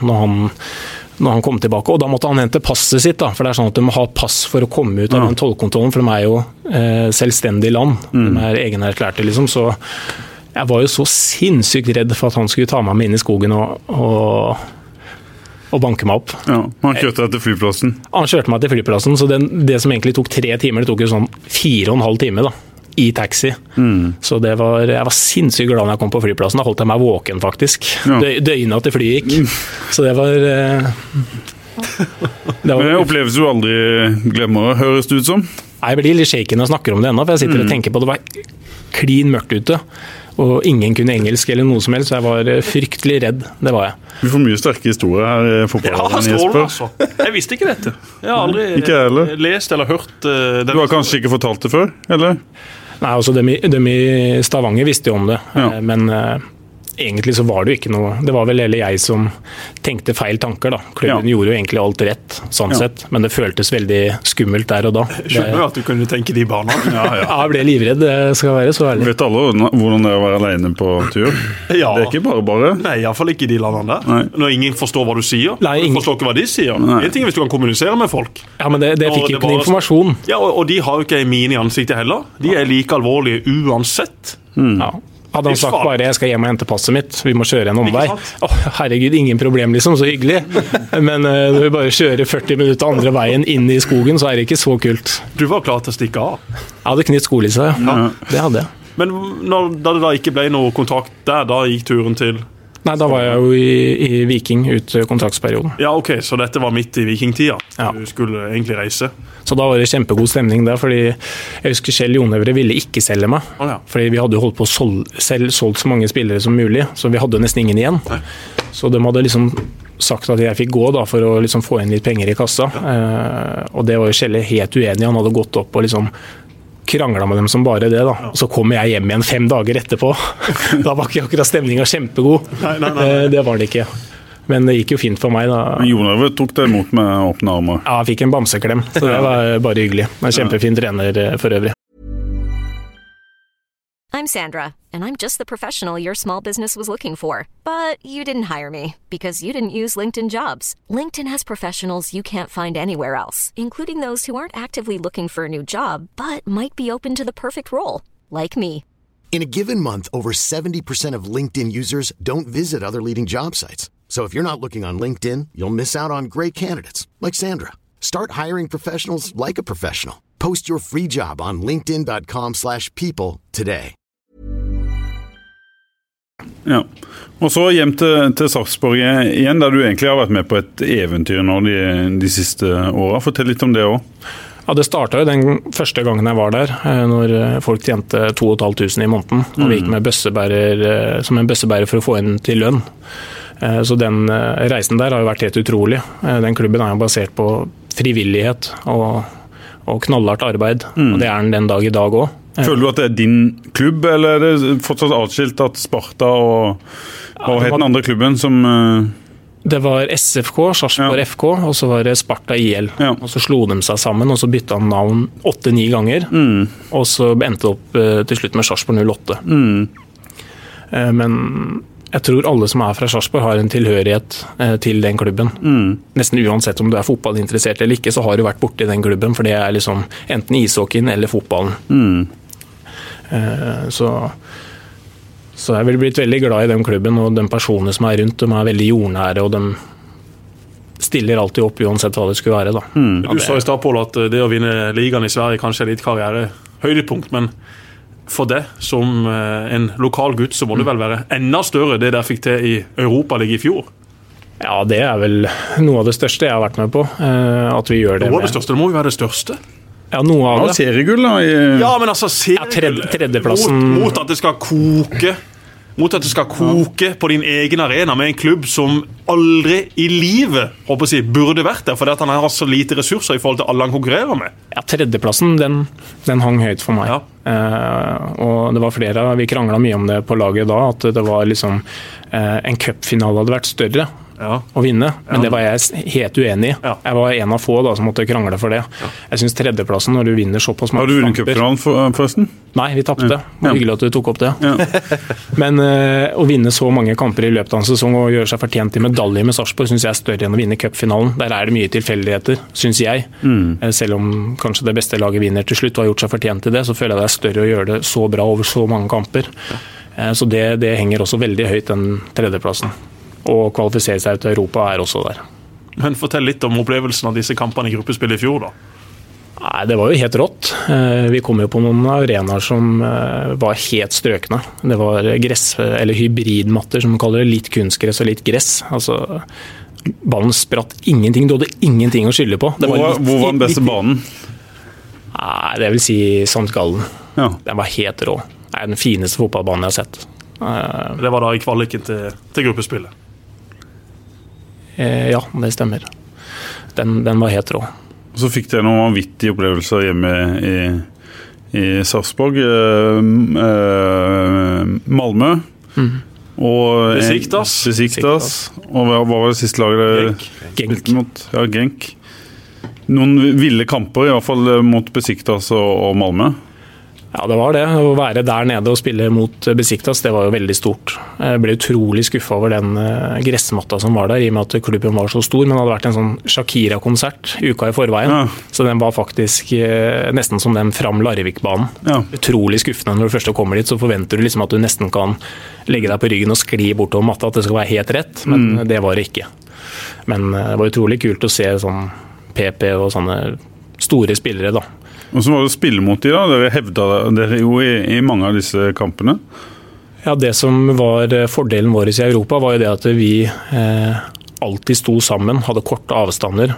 når han kom tilbake, og da måtte han hente passet sitt da, for det er sånn at du må ha pass for å komme ut av den tollkontrollen, for de er jo selvstendig land, de er egenerklærte liksom, så jeg var jo så sinnssykt redd for at han skulle ta meg inn i skogen og banke meg opp. Ja, han kjørte deg til flyplassen? Han kjørte meg til flyplassen, så det som egentlig tok 3 timer, det tok jo sånn 4,5 timer da. i taxi. Så jeg var sinnssykt glad når jeg kom på flyplassen. Da holdt jeg meg våken faktisk. Ja. Døgnet til flyet gikk. Så det var Men en opplevelse du aldri glemmer, høres det ut som? Jeg blir litt shaken når jeg snakker om det ennå, for jeg sitter og tenker på det var klin mørkt ute. Og ingen kunne engelsk eller noe som helst, så jeg var fryktelig redd. Det var jeg. Vi får mye sterke historier her i fotballen, strålende, Jesper. altså. Jeg visste ikke dette. Jeg har aldri Ikke jeg heller. lest eller hørt Du har kanskje ikke fortalt det før, eller? Nei, altså dem i Stavanger visste jo om det, Ja. men egentlig så var det jo ikke noe. Det var vel heller jeg som tenkte feil tanker da. Klubben gjorde jo egentlig alt rett, sånn sett, men det føltes veldig skummelt der og da. Skjønner jo at du kunne tenke de barna. Ja. Jeg ble livredd, det skal være så ærlig. Vet alle hvordan det er å være alene på tur? Ja. Det er ikke bare. Nei, i hvert fall ikke i de landene der. Nei. Når ingen forstår hva du sier. Nei, ingen forstår ikke hva de sier. Nei. En ting er hvis du kan kommunisere med folk. Ja, men det Og fikk det jo ikke var- noe informasjon. Ja, og de har jo ikke en mine i ansiktet heller. De er like alvorlige uansett. Ja. Hadde han sagt Livsfarlig. bare 'jeg skal hjem og hente passet mitt', vi må kjøre en omvei. Ikke sant? Herregud, ingen problem liksom, så hyggelig. Men når vi bare kjører 40 minutter andre veien inn i skogen, så er det ikke så kult. Du var klar til å stikke av. Jeg hadde knytt skolisse, ja. Det hadde jeg. Men da det da ikke ble noe kontakt der, da gikk turen til... Nei, da var jeg jo i Viking ut kontraktsperioden. Ja, ok, så dette var midt i vikingtida. Ja. Du skulle egentlig reise. Så da var det kjempegod stemning der, fordi jeg husker Kjell Jonevre ville ikke selge meg. Å, ja. Fordi vi hadde jo holdt på å solgt så mange spillere som mulig, så vi hadde nesten ingen igjen. Nei. Så de hadde liksom sagt at jeg fikk gå da, for å liksom få inn litt penger i kassa. Og det var jo Kjell helt uenig. Han hadde gått opp og liksom krangla med dem som bare det. Da. Og så kom jeg hjem igjen 5 dager etterpå. Da var ikke akkurat stemninga kjempegod. Nei. Det var det ikke. Men det gikk jo fint for meg. Da. Men Jonarve tok deg imot med åpne armer. Ja, jeg fikk en bamseklem, så det var bare hyggelig. En kjempefin trener for øvrig. I'm Sandra, and I'm just the professional your small business was looking for. But you didn't hire me because you didn't use LinkedIn Jobs. LinkedIn has professionals you can't find anywhere else, including those who aren't actively looking for a new job, but might be open to the perfect role, like me. In a given month, over 70% of LinkedIn users don't visit other leading job sites. So if you're not looking on LinkedIn, you'll miss out on great candidates like Sandra. Start hiring professionals like a professional. Post your free job on linkedin.com/people today. Ja. Og så hjem til Sarpsborg igjen, der du egentlig har vært med på et eventyr nå de siste årene. Fortell litt om det også. Ja, det startet jo den første gangen jeg var der, når folk tjente 2500 i måneden, og vi gikk med bøssebærer, som en bøssebærer for å få inn til lønn. Så den reisen der har jo vært helt utrolig. Den klubben er jo basert på frivillighet og knallhardt arbeid, og det er den dag i dag også. Føler du at det er din klubb, eller er det fortsatt atskilt at Sparta og het den andre klubben som... Det var SFK, Sarpsborg FK, og så var det Sparta IL. Ja. Og så slo de seg sammen, og så bytta han navn 8-9 ganger, og så endte det opp til slutt med Sarpsborg 08. Men jeg tror alle som er fra Sarpsborg har en tilhørighet til den klubben. Nesten uansett om du er fotballinteressert eller ikke, så har du vært borte i den klubben, for det er liksom enten ishockeyen eller fotballen. Så jeg vil blitt veldig glad i den klubben, og de personene som er rundt, de er veldig jordnære, og de stiller alltid opp uansett hva det skulle være. Da. Du sa i stad, Pål, at det å vinne ligaen i Sverige kanskje er ditt karrierehøydepunkt, men for det, som en lokal gutt, så må det vel være enda større det der fikk til i Europaligaen i fjor? Ja, det er vel noe av det største jeg har vært med på, at vi gjør det. Noe av det største, det må jo være det største. Ja, noe av Ja, det. seriegull da. Ja, men altså, tredjeplassen. mot at det skal koke. Mot at det skal koke på din egen arena med en klubb som aldri i livet håper jeg, burde vært der, fordi at han har så lite ressurser i forhold til alle han konkurrerer med. Ja, tredjeplassen, den hang høyt for meg. Ja. Og det var flere, vi kranglet mye om det på laget da, at det var liksom en cupfinale hadde vært større å vinne, men det var jeg helt uenig i. Ja. Jeg var en av få da, som måtte krangle for det. Jeg synes tredjeplassen, når du vinner såpass mange Har du vunnet cupfinalen forresten? Nei, vi tappte. Det var hyggelig at du tok opp det. Ja. Men å vinne så mange kamper i løpet av en sesong og gjøre seg fortjent til medalje med Sarpsborg, synes jeg er større enn å vinne cupfinalen. Der er det mye tilfeldigheter, synes jeg. Selv om kanskje det beste laget vinner til slutt og har gjort seg fortjent til det, så føler jeg det er større å gjøre det så bra over så mange kamper. Så det henger også veldig høyt, den tredjeplassen. Og kvalifisere seg ut til Europa er også der. Men fortell litt om opplevelsen av disse kampene i gruppespill i fjor da. Nei, det var jo helt rått. Vi kom jo på noen arenaer som var helt strøkne. Det var gress, eller hybridmatter som man kaller det, litt kunstgress og litt gress. Altså, ballen spratt ingenting, du hadde ingenting å skylde på. Hvor var den beste banen? Nei, det vil si St. Gallen. Ja. Den var helt rå. Det er den fineste fotballbanen jeg har sett. Det var da i kvaliken til gruppespillet? Ja, det stemmer. Den var helt rå. Så fikk dere noen vanvittige opplevelser hjemme i Sarpsborg. Malmö. Og Besiktas. Og hva var det siste laget? Genk. Ja, Genk. Noen ville kamper, i hvert fall mot Besiktas og Malmö. Ja, det var det. Å være der nede og spille mot Besiktas, det var jo veldig stort. Jeg ble utrolig skuffet over den gressmatta som var der, i og med at klubben var så stor, men det hadde vært en sånn Shakira-konsert uka i forveien. Ja. Så den var faktisk nesten som den Fram Larvik-banen. Ja. Utrolig skuffende når du først kommer dit, så forventer du liksom at du nesten kan legge deg på ryggen og skli bortover matta, at det skal være helt rett, men det var det ikke. Men det var utrolig kult å se sånn PP og sånne store spillere da. Og så var det å spille mot de da, dere hevdet dere jo i mange av disse kampene. Ja, det som var fordelen vår i Europa var jo det at vi alltid sto sammen, hadde korte avstander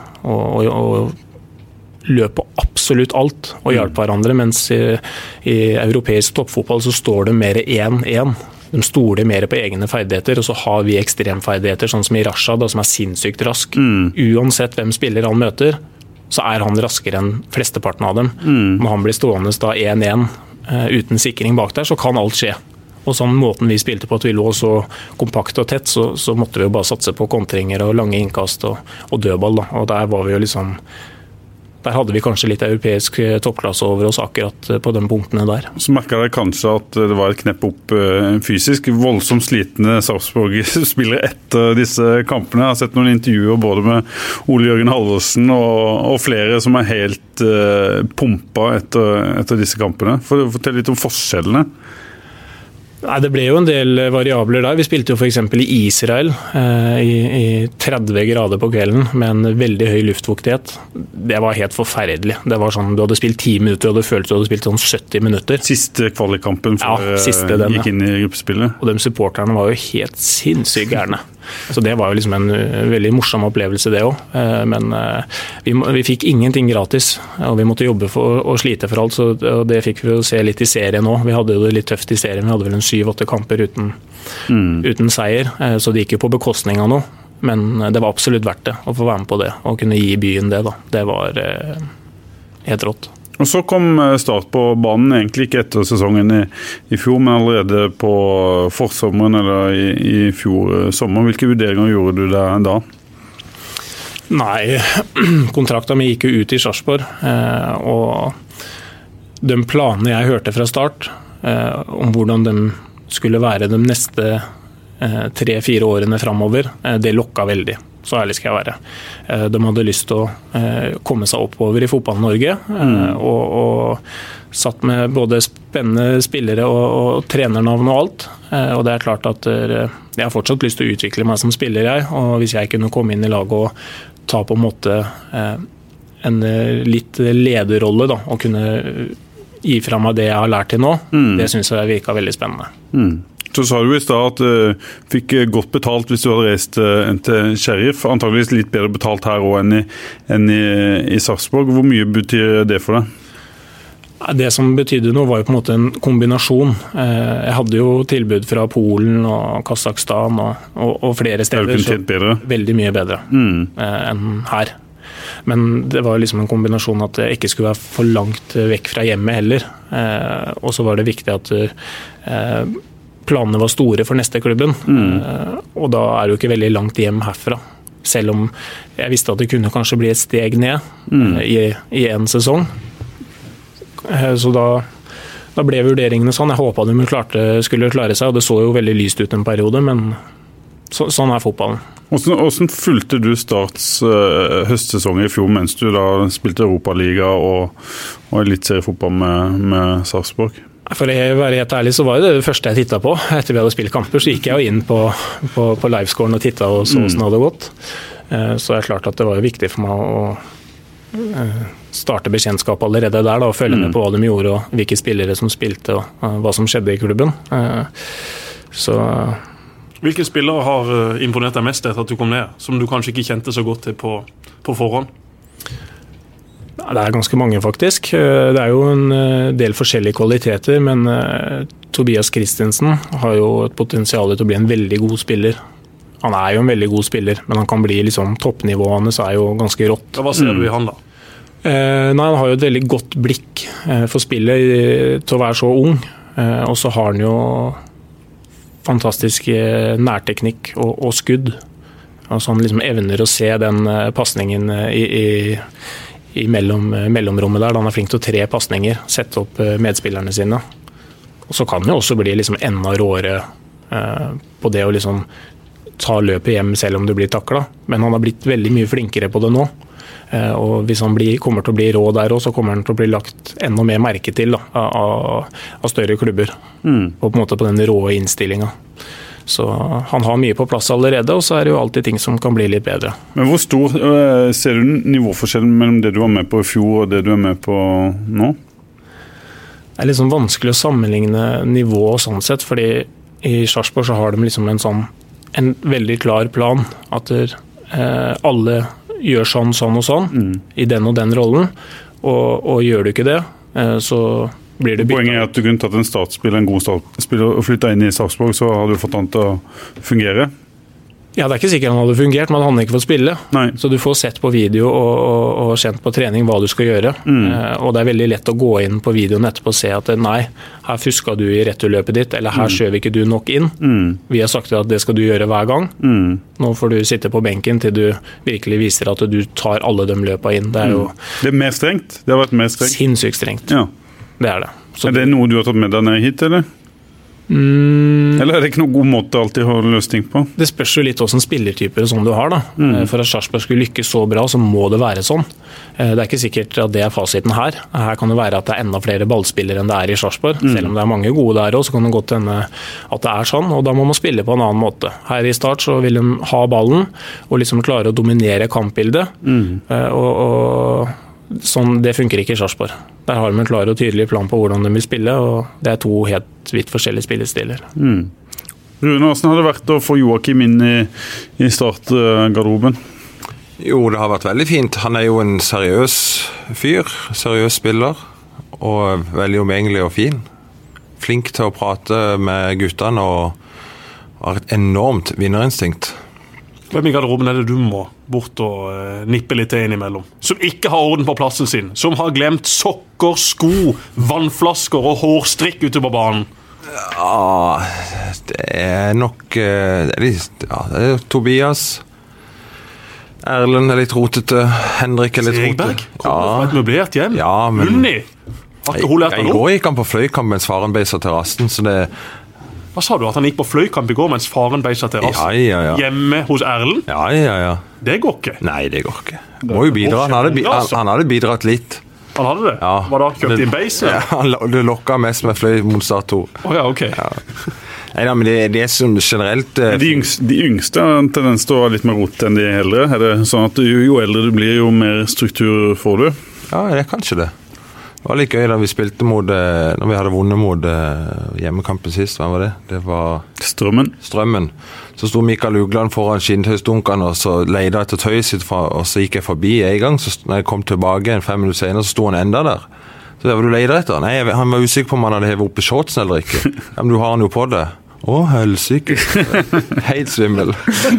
og løp på absolutt alt og hjalp hverandre, mens i europeisk toppfotball så står det mer 1-1. De stoler mer på egne ferdigheter, og så har vi ekstremferdigheter, sånn som i Rashad, som er sinnssykt rask. Uansett hvem spiller han møter, så er han raskere enn flesteparten av dem. Når han blir stående da 1-1 uten sikring bak der, så kan alt skje. Og sånn måten vi spilte på, at vi lå så kompakt og tett, så måtte vi jo bare satse på kontringer og lange innkast og dødball. Da. Og der var vi jo liksom... Der hadde vi kanskje litt europeisk toppklasse over oss akkurat på de punktene der. Så merket dere kanskje at det var et knepp opp fysisk. Voldsomt slitne Sarpsborg-spillere etter disse kampene. Jeg har sett noen intervjuer både med Ole Jørgen Halvorsen og flere som er helt pumpa etter disse kampene. Fortell litt om forskjellene. Nei, det ble jo en del variabler der. Vi spilte jo for eksempel i Israel i 30 grader på kvelden med en veldig høy luftfuktighet. Det var helt forferdelig. Det var sånn, du hadde spilt 10 minutter og du følte du hadde spilt sånn 70 minutter. Siste kvalikkampen før gikk inn i gruppespillet. Og de supporterne var jo helt sinnssykt gærne. Så det var jo liksom en veldig morsom opplevelse det også. Men vi fikk ingenting gratis, og vi måtte jobbe for å slite for alt, og det fikk vi jo se litt i serien også. Vi hadde jo det litt tøft i serien, vi hadde vel en 7-8 kamper uten seier, så det gikk jo på bekostning av noe. Men det var absolutt verdt det å få være med på det, og kunne gi byen det da. Det var helt rått. Og så kom Start på banen, egentlig ikke etter sesongen i fjor, men allerede på forsommeren eller i fjor sommer. Hvilke vurderinger gjorde du der da? Nei, kontrakten min gikk jo ut i Sarpsborg, og de planene jeg hørte fra Start om hvordan de skulle være de neste 3-4 årene fremover, det lokket veldig. Så ærlig skal jeg være. De hadde lyst til å komme seg oppover i fotball-Norge, og satt med både spennende spillere og trenernavn og alt. Og det er klart at jeg har fortsatt lyst til å utvikle meg som spiller, og hvis jeg kunne komme inn i laget og ta på en måte en litt lederrolle, da, og kunne gi fra meg det jeg har lært til nå, det synes jeg virket veldig spennende. Så sa du i stad at du fikk godt betalt hvis du hadde reist til Sheriff. Antageligvis litt bedre betalt her også enn i Sarpsborg. Hvor mye betyr det for deg? Det som betydde noe var jo på en måte en kombinasjon. Jeg hadde jo tilbud fra Polen og Kazakhstan og flere steder. Det kunne bedre? Veldig mye bedre enn her. Men det var liksom en kombinasjon at jeg ikke skulle være for langt vekk fra hjemmet heller. Og så var det viktig at planene var store for neste klubben, og da er det jo ikke veldig langt hjem herfra. Selv om jeg visste at det kunne kanskje bli et steg ned i en sesong. Så da ble vurderingene sånn. Jeg håpet de skulle klare seg, og det så jo veldig lyst ut en periode, men sånn er fotballen. Hvordan fulgte du Starts høstsesong i fjor mens du da spilte Europaliga og eliteseriefotball med Sarpsborg? For å være helt ærlig så var det første jeg tittet på. Etter vi hadde spilt kamper så gikk jeg jo inn på livescoren og tittet og så hvordan det hadde gått. Så det er klart at det var jo viktig for meg å starte bekjentskap allerede der, da, og følge med på hva de gjorde, og hvilke spillere som spilte, og hva som skjedde i klubben. Hvilke spillere har imponert deg mest etter at du kom ned, som du kanskje ikke kjente så godt til på forhånd? Det er ganske mange, faktisk. Det er jo en del forskjellige kvaliteter, men Tobias Christensen har jo et potensial til å bli en veldig god spiller. Han er jo en veldig god spiller, men han kan bli liksom, toppnivået hans er jo ganske rått. Hva ser du i han da? Nei, han har jo et veldig godt blikk for spillet til å være så ung, og så har han jo fantastisk nærteknikk og skudd. Altså han liksom evner å se den passningen i mellomrommet der, da han er flink til å tre passninger, sette opp medspillerne sine. Og så kan han jo også bli liksom enda råere på det å liksom ta løpet hjem selv om det blir taklet. Men han har blitt veldig mye flinkere på det nå. Og hvis han kommer til å bli rå der også, så kommer han til å bli lagt enda mer merke til da, av større klubber. Og på en måte på den råe innstillingen. Så han har mye på plass allerede, og så er det jo alltid ting som kan bli litt bedre. Men hvor stor ser du nivåforskjellen mellom det du var med på i fjor og det du er med på nå? Det er liksom vanskelig å sammenligne nivå og sånn sett, fordi i Sarpsborg så har de liksom en veldig klar plan at alle gjør sånn og sånn i den og den rollen, og gjør du ikke det, så blir det byttet. Poenget er at du kunne tatt en god startspiller og flyttet inn i Sarpsborg, så hadde du fått han til å fungere? Ja, det er ikke sikkert han hadde fungert, men han hadde ikke fått spille. Nei. Så du får sett på video og kjent på trening hva du skal gjøre. Og det er veldig lett å gå inn på videoen etterpå og se at nei, her fusket du i returløpet ditt, eller her skjøv ikke du nok inn. Vi har sagt at det skal du gjøre hver gang. Nå får du sitte på benken til du virkelig viser at du tar alle de løpene inn. Det er jo Det er mer strengt? Det har vært mer strengt? Sinnssykt strengt. Ja. Det er det. Så er det noe du har tatt med deg ned hit, eller? Eller er det ikke noen god måte alltid å løse ting på? Det spørs jo litt hvordan spillertyper som du har da. For at Sarpsborg skulle lykkes så bra, så må det være sånn. Det er ikke sikkert at det er fasiten her. Her kan det være at det er enda flere ballspillere enn det er i Sarpsborg. Selv om det er mange gode der også, så kan det godt hende at det er sånn, og da må man spille på en annen måte. Her i start så vil de ha ballen, og liksom klare å dominere kampbildet. Og sånn, det funker ikke i Sarpsborg. Der har de en klar og tydelig plan på hvordan de vil spille, og det er to helt vidt forskjellige spillestiler. Rune, hvordan har det vært å få Joakim inn i startgarderoben? Jo, det har vært veldig fint. Han er jo en seriøs fyr, seriøs spiller, og veldig omgjengelig og fin. Flink til å prate med guttene, og har et enormt vinnerinstinkt. Hvem i garderoben er det du må bort og nippe litt til innimellom? Som ikke har orden på plassen sin, som har glemt sokker, sko, vannflasker og hårstrikk ute på banen? Ja, det er nok det er Tobias. Erlend er litt rotete. Henrik er litt rotete. Kommer fra et møblert hjem. Ja, men Unni! Har ikke hun lært deg I noe? går gikk han på fløykamp mens faren beiset terrassen, så det... Hva sa du, at han gikk på fløykamp i går mens faren beiset terrassen? Ja. Hjemme hos Erlend? Ja. Det går ikke. Nei, det går ikke. Må jo bidra. Han hadde bidratt litt. Han hadde det? Ja. Var da kjøpt inn beiset? Ja, det lokket mest med fløy mot start 2. Ja, ok. Ja. Nei, men det er som generelt... De yngste har en tendens til å ha litt mer rot enn de eldre. Er det sånn at jo eldre du blir, jo mer struktur får du? Ja, det er kanskje det. Det var litt gøy da vi spilte når vi hadde vunnet mot hjemmekampen sist. Hvem var det? Det var Strømmen. Så sto Mikael Ugland foran skinntøysdunkene, og så leide jeg etter tøyet sitt, og så gikk jeg forbi en gang. Så når jeg kom tilbake 5 minutter senere, så sto han enda der. Så det var du leide etter? Nei, han var usikker på om han hadde hevet opp i shortsen eller ikke. Ja, men du har han jo på det. Helsike. Helt svimmel.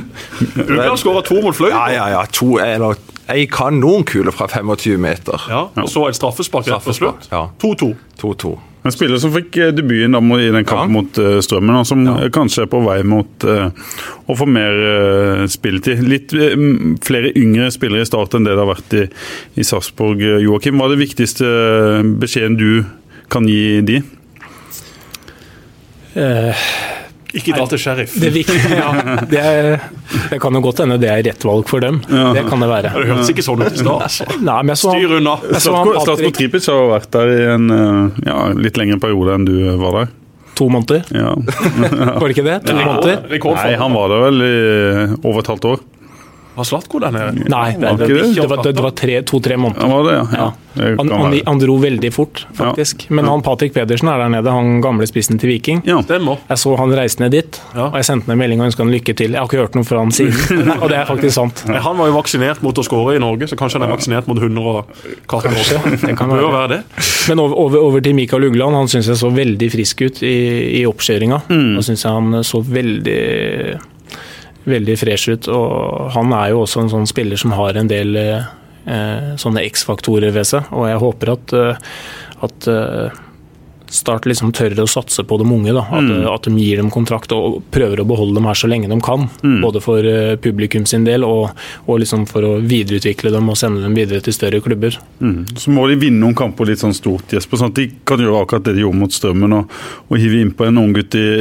Ugland skåret 2 mot fløy. Ja, 2 eller... Jeg kan noen kuler fra 25 meter. Ja, og så et straffespark rett på slutt. Ja. 2-2. En spiller som fikk debuten i den kampen mot Strømmen, og som kanskje er på vei mot å få mer spilletid. Litt flere yngre spillere i start enn det det har vært i Sarpsborg. Joakim, hva er det viktigste beskjeden du kan gi de? Ikke dra til sheriff. Det kan jo godt hende det er rett valg for dem. Ja. Det kan det være. Det hørtes ikke sånn ut i stad. Styr unna. Zlatko Tripic har vært der i en litt lengre periode enn du var der. 2 måneder? Ja. Var det ikke det? 2 måneder? Nei, han var der vel i over et halvt år. Var Zlatko der nede? Nei, det var 2-3 måneder. Ja, var det, ja. Han dro veldig fort, faktisk. Men han Patrick Pedersen der nede, han gamle spissen til Viking. Ja. Jeg så han reiste ned dit, og jeg sendte en melding og ønsket han lykke til. Jeg har ikke hørt noe fra han siden, og det er faktisk sant. Han var jo vaksinert mot å skåre i Norge, så kanskje han er vaksinert mot hunder og katter også. Det kan være det. Men over til Mikael Ugland, han synes jeg så veldig frisk ut i oppkjøringa. Og synes jeg han så veldig fresh ut, og han er jo også en sånn spiller som har en del sånne X-faktorer ved seg, og jeg håper at Start liksom tør å satse på de unge, da. At de gir dem kontrakt og prøver å beholde dem her så lenge de kan, både for publikum sin del og liksom for å videreutvikle dem og sende dem videre til større klubber. Så må de vinne noen kamper litt sånn stort, Jesper, sånn at de kan gjøre akkurat det de gjorde mot Strømmen og hive inn på en ung gutt i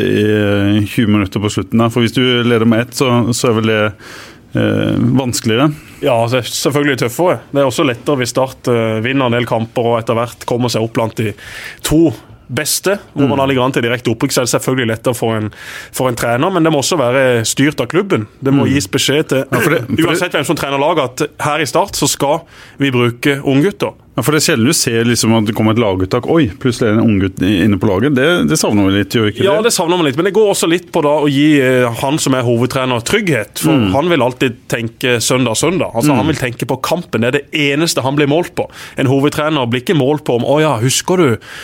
20 minutter på slutten der, for hvis du leder med ett, så er vel det vanskeligere? Ja, det er selvfølgelig tøffere. Det er også lettere hvis Start vinner en del kamper og etter hvert kommer seg opp blant de 2 beste, hvor man har ligget an til direkte opprykk, så er det selvfølgelig lettere for en trener, men det må også være styrt av klubben. Det må gis beskjed til uansett hvem som trener laget, at her i Start så skal vi bruke unggutter. Ja, for det er sjelden du ser liksom at det kommer et laguttak. Oi, plutselig er det en ung gutt inne på laget. Det savner vi litt, gjør ikke det? Ja, det savner man litt, men det går også litt på da å gi han som er hovedtrener trygghet, for han vil alltid tenke søndag. Altså han vil tenke på kampen, det er det eneste han blir målt på. En hovedtrener blir ikke målt på om, husker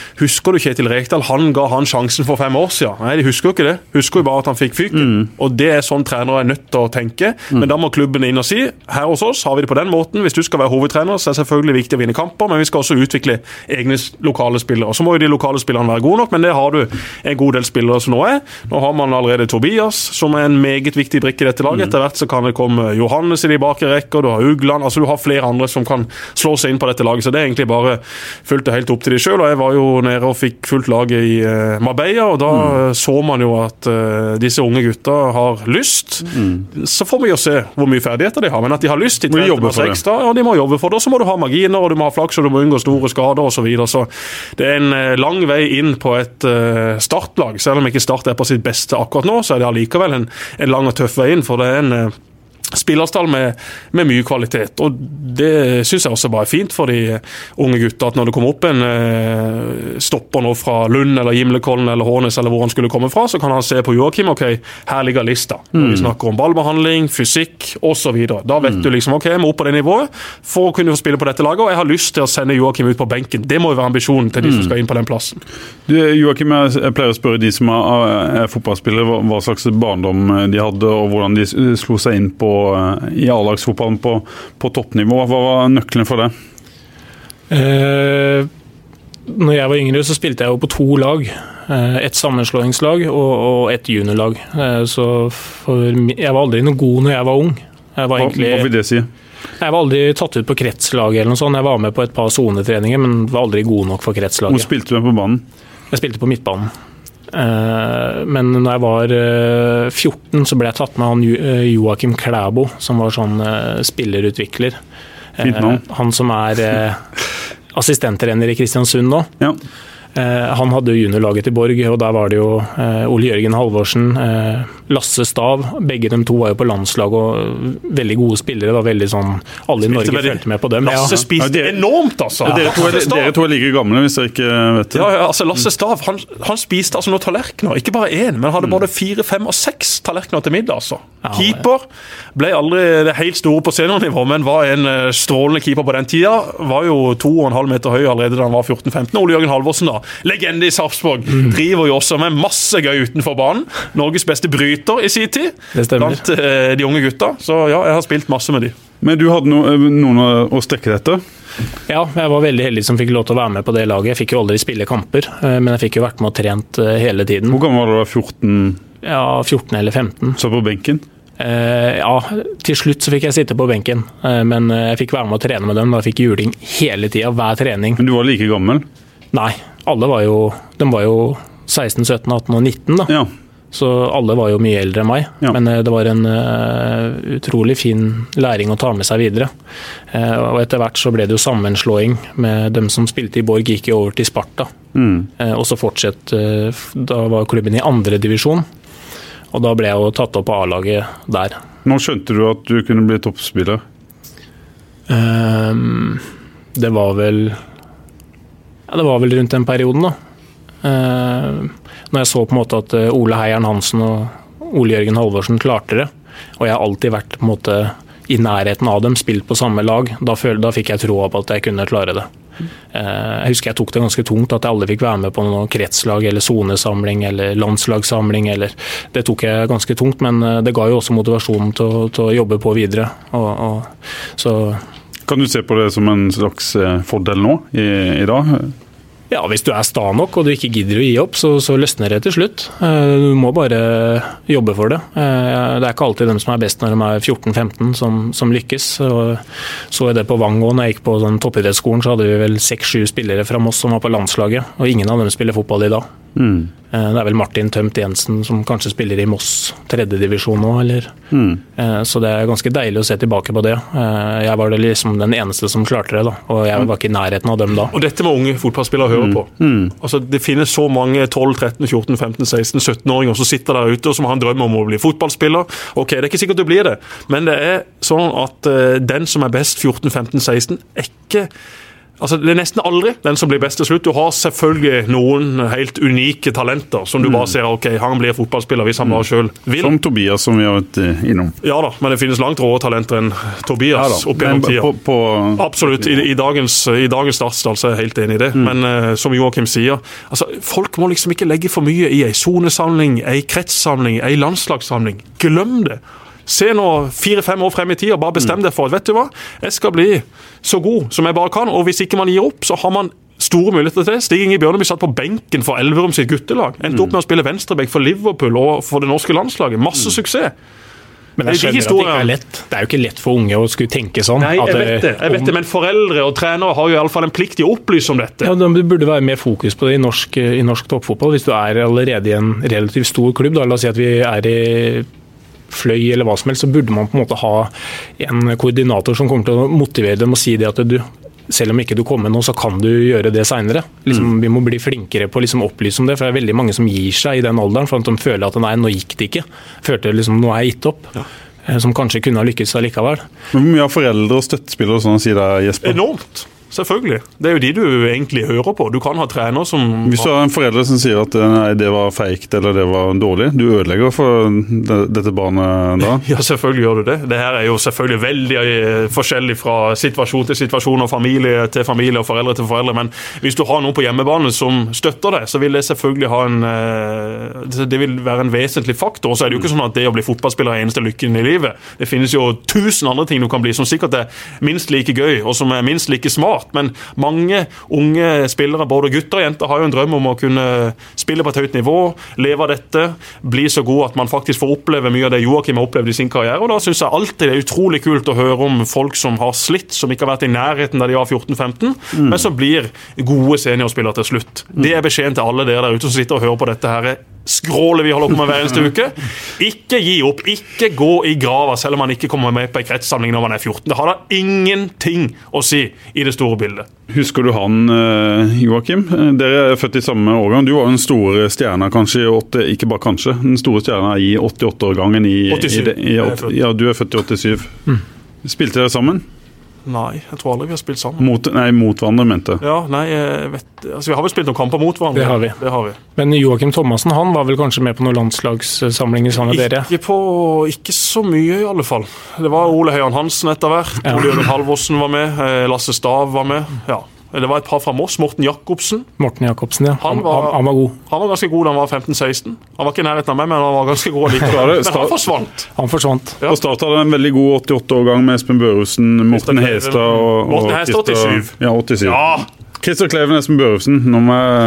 du Kjetil Rekdal, han ga han sjansen for 5 år siden. Nei, de husker jo ikke det. Husker jo bare at han fikk fyken. Og det er sånn trenere er nødt til å tenke, men da må klubben inn og si, her hos oss har vi det på den måten, hvis du skal være hovedtrener, så er det selvfølgelig viktig å vinne kamper, men vi skal også utvikle egne lokale spillere. Så må jo de lokale spillerne være gode nok, men det har du en god del spillere som nå er. Nå har man allerede Tobias, som er en meget viktig brikke i dette laget. Etter hvert så kan det komme Johannes i de bakre rekker, du har Ugland, altså du har flere andre som kan slå seg inn på dette laget, så det er egentlig bare fulgt det helt opp til de selv, og jeg var jo nede og fikk fulgt laget i Marbella, og da så man jo at disse unge gutta har lyst. Så får vi jo se hvor mye ferdigheter de har, men at de har lyst, de trente masse ekstra, og de må jobbe for det, og så må du ha marginer, og du må ha flaks, og du må unngå store skader og så videre, så det er en lang vei inn på et startlag, selv om ikke Start er på sitt beste akkurat nå, så er det allikevel en lang og tøff vei inn, for det er en spillerstall med mye kvalitet, og det synes jeg også bare er fint for de unge gutta, at når det kommer opp en stopper nå fra Lund eller Gimlekollen eller Hånes eller hvor han skulle komme fra, så kan han se på Joakim, ok, her ligger lista. Når vi snakker om ballbehandling, fysikk og så videre. Da vet du liksom, ok, jeg må opp på det nivået for å kunne få spille på dette laget, og jeg har lyst til å sende Joakim ut på benken. Det må jo være ambisjonen til de som skal inn på den plassen. Du, Joakim, jeg pleier å spørre de som er fotballspillere hva slags barndom de hadde, og hvordan de slo seg inn i A-lagsfotballen på toppnivå. Hva var nøklene for det? Når jeg var yngre så spilte jeg jo på 2 lag. Et sammenslåingslag og et juniorlag. Så jeg var aldri noe god når jeg var ung. Hva vil det si? Jeg var aldri tatt ut på kretslag eller noe sånt. Jeg var med på et par zonetreninger, men var aldri god nok for kretslaget. Hvor spilte du på banen? Jeg spilte på midtbanen. Men når jeg var 14 så ble jeg tatt med han Joakim Klæbo, som var sånn spillerutvikler. Han som er assistenttrener i Kristiansund nå. Ja. Han hadde jo juniorlaget til Borg, og der var det jo Ole Jørgen Halvorsen, Lasse Stav, begge de 2 var jo på landslag og veldig gode spillere, da, veldig sånn, alle i Norge følte med på dem. Lasse spiste enormt, altså. Dere to er like gamle, hvis dere ikke vet det. Ja, altså Lasse Stav, han spiste altså noen tallerkener, ikke bare 1, men hadde både 4, 5 og 6 tallerkener til middag, altså. Keeper ble aldri det helt store på seniornivå, men var en strålende keeper på den tida, var jo 2,5 meter høy allerede da han var 14-15. Ole Jørgen Halvorsen da, legende i Sarpsborg, driver jo også med masse gøy utenfor banen. Norges beste bryter i sin tid, blant de unge gutta. Så ja, jeg har spilt masse med de. Men du hadde noen å strekke dette? Ja, jeg var veldig heldig som fikk lov til å være med på det laget. Jeg fikk jo aldri spille kamper, men jeg fikk jo vært med og trent hele tiden. Hvor gammel var du da? 14? Ja, 14 eller 15. Så på benken? Ja, til slutt så fikk jeg sitte på benken, men jeg fikk være med å trene med dem, og jeg fikk juling hele tiden, hver trening. Men du var like gammel? Nei, de var jo 16, 17, 18 og 19 da. Ja. Så alle var jo mye eldre enn meg, men det var en utrolig fin læring å ta med seg videre. Og etter hvert så ble det jo sammenslåing med dem som spilte i Borg, gikk over til Sparta. Og så da var klubben i 2. divisjon. Og da ble jeg jo tatt opp på A-laget der. Nå skjønte du at du kunne bli toppspiller? Det var vel rundt den perioden da. Når jeg så på en måte at Ole Heieren Hansen og Ole Jørgen Halvorsen klarte det, og jeg har alltid vært på en måte i nærheten av dem, spilt på samme lag, da fikk jeg tro på at jeg kunne klare det. Jeg husker jeg tok det ganske tungt at jeg aldri fikk være med på noe kretslag eller zonesamling eller landslagssamling, det tok jeg ganske tungt, men det ga jo også motivasjon til å jobbe på videre. Så kan du se på det som en slags fordel nå i dag? Ja, hvis du sta nok og du ikke gidder å gi opp, så løsner det til slutt. Du må bare jobbe for det. Det ikke alltid dem som best når de 14-15 som lykkes. Så det på Vang også. Når jeg gikk på sånn toppidrettsskolen, så hadde vi vel 6-7 spillere fra Moss som var på landslaget, og ingen av dem spiller fotball i dag. Det vel Martin Tømt Jensen som kanskje spiller i Moss 3. divisjon nå, eller? Så det ganske deilig å se tilbake på det. Jeg var liksom den eneste som klarte det da, og jeg var ikke i nærheten av dem da. Og dette må unge fotballspillere høre på. Altså, det finnes så mange 12, 13, 14, 15, 16, 17-åringer som sitter der ute og som har en drøm om å bli fotballspiller. Ok, det ikke sikkert du blir det, men det sånn at den som best 14, 15, 16 ikke... Altså, det nesten aldri den som blir best til slutt. Du har selvfølgelig noen helt unike talenter som du bare ser, ok, han blir fotballspiller hvis han bare selv vil. Som Tobias, som vi har vært innom. Ja da, men det finnes langt råere talenter enn Tobias opp gjennom tida. Absolutt, i dagens startstall så jeg helt enig i det. Men som Joakim sier, altså, folk må liksom ikke legge for mye i en zonesamling, en kretssamling, en landslagssamling. Glem det! Se nå 4-5 år frem i tid og bare bestem deg for at, vet du hva, jeg skal bli så god som jeg bare kan, og hvis ikke man gir opp, så har man store muligheter til det. Stig Inge Bjørneby satt på benken for Elverum sitt guttelag, endte opp med å spille venstrebekk for Liverpool og for det norske landslaget. Masse suksess. Men jeg skjønner at det ikke lett. Det jo ikke lett for unge å skulle tenke sånn. Nei, jeg vet det, men foreldre og trenere har jo i alle fall en plikt til å opplyse om dette. Ja, det burde være mer fokus på det i norsk toppfotball. Hvis du allerede i en relativt stor klubb, da, la oss si at vi i Fløy eller hva som helst, så burde man på en måte ha en koordinator som kommer til å motivere dem og si det at du, selv om ikke du kommer nå, så kan du gjøre det senere. Liksom, vi må bli flinkere på å liksom opplyse om det, for det veldig mange som gir seg i den alderen, for at de føler at nei, nå gikk det ikke. Følte liksom, nå jeg gitt opp. Ja. Som kanskje kunne ha lykkes allikevel. Men hvor mye av foreldre og støttespillere og sånn sier det, Jesper? Enormt. Selvfølgelig. Det jo de du egentlig hører på. Du kan ha trener som... Hvis du har en forelder som sier at nei, det var feikt eller det var dårlig, du ødelegger for dette barnet da? Ja, selvfølgelig gjør du det. Det her jo selvfølgelig veldig forskjellig fra situasjon til situasjon og familie til familie og foreldre til foreldre, men hvis du har noen på hjemmebane som støtter deg, så vil det selvfølgelig det vil være en vesentlig faktor. Og så det jo ikke sånn at det å bli fotballspiller eneste lykken i livet. Det finnes jo 1000 andre ting du kan bli som sikkert minst like gøy og som minst like smart. Men mange unge spillere, både gutter og jenter, har jo en drøm om å kunne spille på et høyt nivå, leve av dette, bli så god at man faktisk får oppleve mye av det Joakim har opplevd i sin karriere. Og da synes jeg alltid det utrolig kult å høre om folk som har slitt, som ikke har vært i nærheten da de var 14-15, men som blir gode seniorspillere til slutt. Det beskjeden til alle dere der ute som sitter og hører på dette her. Skråle vi holder på med hver eneste uke. Ikke gi opp, ikke gå i grava selv om man ikke kommer med på en kretssamling når man 14. Det har da ingenting å si i det store bildet. Husker du han, Joakim? Dere født i samme årgang. Du var den store stjerna kanskje, ikke bare kanskje, den store stjerna i 88-årgangen. 87. Ja, du født i 87. Spilte dere sammen? Nei, jeg tror aldri vi har spilt sammen. Mot hverandre, mente jeg. Ja, nei, vi har vel spilt noen kamper mot hverandre. Det har vi. Men Joakim Thomassen, han var vel kanskje med på noen landslagssamlinger sammen med dere? Ikke så mye i alle fall. Det var Ole Heieren Hansen etter hvert, Ole Jørgen Halvorsen var med, Lasse Stav var med, ja. Det var et par fra Moss, Morten Jacobsen. Ja. Han var god. Han var ganske god da han var 15-16. Han var ikke i nærheten av meg, men han var ganske god likevel. Men han forsvant. Ja. Og Start hadde en veldig god 88-årgang med Espen Børusen, Morten Hestad og Morten Hestad 87. Ja, 87. Ja! Christer Kleven, Espen Børusen. Nå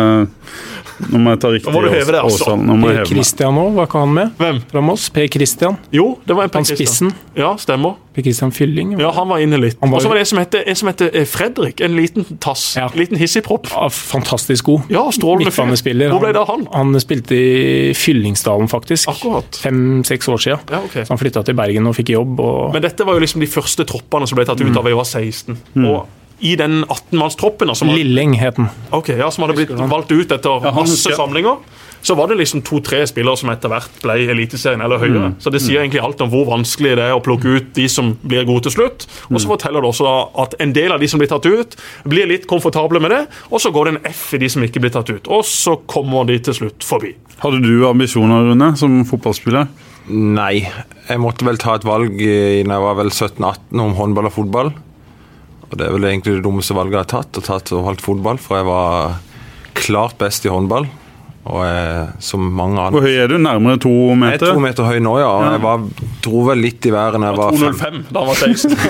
må jeg ta riktig. Nå må du heve det, altså. Per Christian også, var ikke han med? Hvem? Fra Moss, Per Christian. Jo, det var en Per Christian. Ja, stemmer. Per Christian Fylling. Ja, han var inne litt. Og så var det en som heter Fredrik, en liten tass, en liten hissigpropp. Ja, fantastisk god. Ja, strålende fyr. Hvor ble det av han? Han spilte i Fyllingsdalen faktisk. Akkurat. 5-6 år siden. Ja, okay. Så han flyttet til Bergen og fikk jobb. Men dette var jo liksom de første troppene som ble tatt ut av jeg var 16. Og i den 18-mannstroppen Lilleng het den. Ok, ja, som hadde blitt valgt ut etter masse samlinger, så var det liksom 2-3 spillere som etter hvert ble eliteserien eller høyere. Så det sier egentlig alt om hvor vanskelig det å plukke ut de som blir gode til slutt. Og så forteller det også at en del av de som blir tatt ut, blir litt komfortable med det, og så går det en F i de som ikke blir tatt ut. Og så kommer de til slutt forbi. Hadde du ambisjoner, Rune, som fotballspiller? Nei, jeg måtte vel ta et valg når jeg var vel 17-18 om håndball og fotball. Og det er vel egentlig det dummeste valget jeg har tatt og valgt fotball, for jeg var klart best i håndball. Og som mange andre. Hvor høy er du? Nærmere 2 meter? Jeg er 2 meter høy nå, ja. Og jeg dro vel litt i været når jeg var 2,05 da han var 16.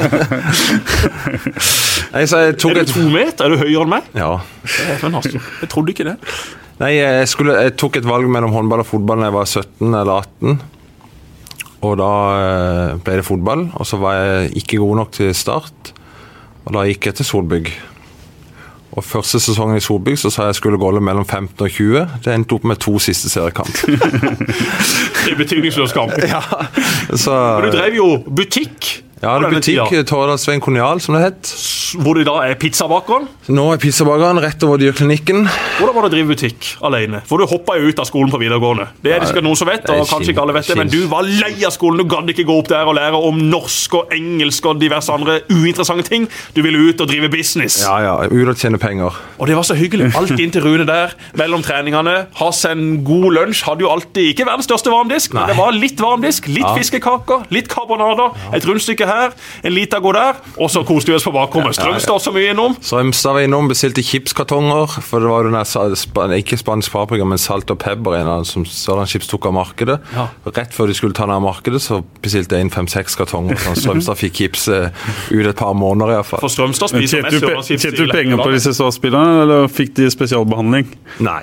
Jeg tok er du 2 meter? Er du høyere enn meg? Ja. Men altså, jeg trodde ikke det. Nei, jeg tok et valg mellom håndball og fotball når jeg var 17 eller 18. Og da ble det fotball, og så var jeg ikke god nok til start. Og da gikk jeg til Solbygg. Og første sesongen i Solbygg så sa jeg skulle gå mellom 15 og 20. Det endte opp med 2 siste seriekamp. Det er betydningsløs kamp. Ja. Så... Og du drev jo butikk. Ja, det er butikk, Toralsveien Konial, som det het. Hvor det da er pizzabakeren? Nå er pizzabakeren rett over dyrklinikken. Hvordan var det å drive butikk alene? For du hoppet jo ut av skolen på videregående. Det er det sikkert noen som vet, og kanskje ikke alle vet det, men du var lei av skolen. Du gadd ikke gå opp der og lære om norsk og engelsk og diverse andre uinteressante ting. Du ville ut og drive business. Ja, ut og tjene penger. Og det var så hyggelig. Alt inn til Rune der, mellom treningene. Ha seg en god lunsj. Hadde jo alltid, ikke verdens største varmdisk, men det var litt varmdisk, litt fiskekaker, litt karbonader, et rundstykke her, en liter går der, og så koste vi oss på bakrommet. Strømstad så mye innom. Strømstad var innom, bestilte chipskartonger, for det var jo ikke spansk paprika, men salt og pepper, som Sørland Chips tok av markedet. Ja. Rett før de skulle ta ned av markedet, så bestilte jeg inn 5-6 kartonger, så Strømstad fikk chips ut et par måneder i hvert fall. For Strømstad spiser mest Sørland Chips. Tjente du penger på disse startspillerne, eller fikk de spesialbehandling? Nei.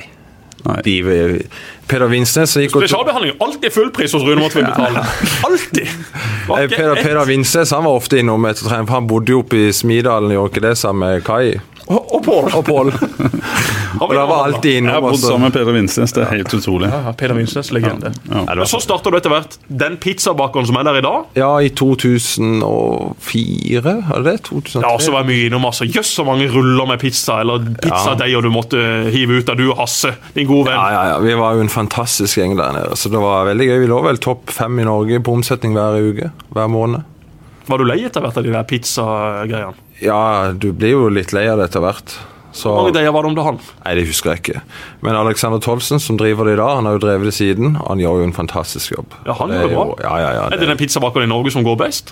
Peder Vinsnes spesialbehandling, alltid fullpris hos Rune måtte vi betale. Alltid. Peder Vinsnes, han var ofte innom etter trening, for han bodde jo oppe i Smidalen i Orkedesa med Kai og Pål. Og da var alltid innom. Jeg har bodd sammen med Peder Vinsnes, det er helt utrolig. Ja, Peder Vinsnes, legende. Ja. Så startet du etter hvert den pizzabakeren som er der i dag? Ja, i 2004, var det 2003? Ja, så var jeg mye innom, altså. Jøss, så mange ruller med pizza, eller pizzadeier du måtte hive ut av du og Hasse, din gode venn. Ja, vi var jo en fantastisk gjeng der nede, så det var veldig gøy. Vi lå vel topp 5 i Norge på omsetning hver uke, hver måned. Var du lei etter hvert av de der pizzagreiene? Ja, du blir jo litt lei av det etter hvert. Hvor mange dager var det om det han? Nei, det husker jeg ikke. Men Alexander Tolvsen, som driver det i dag, han har jo drevet det siden. Han gjør jo en fantastisk jobb. Ja, han gjør det bra. Ja, er det den pizzabakeren i Norge som går best?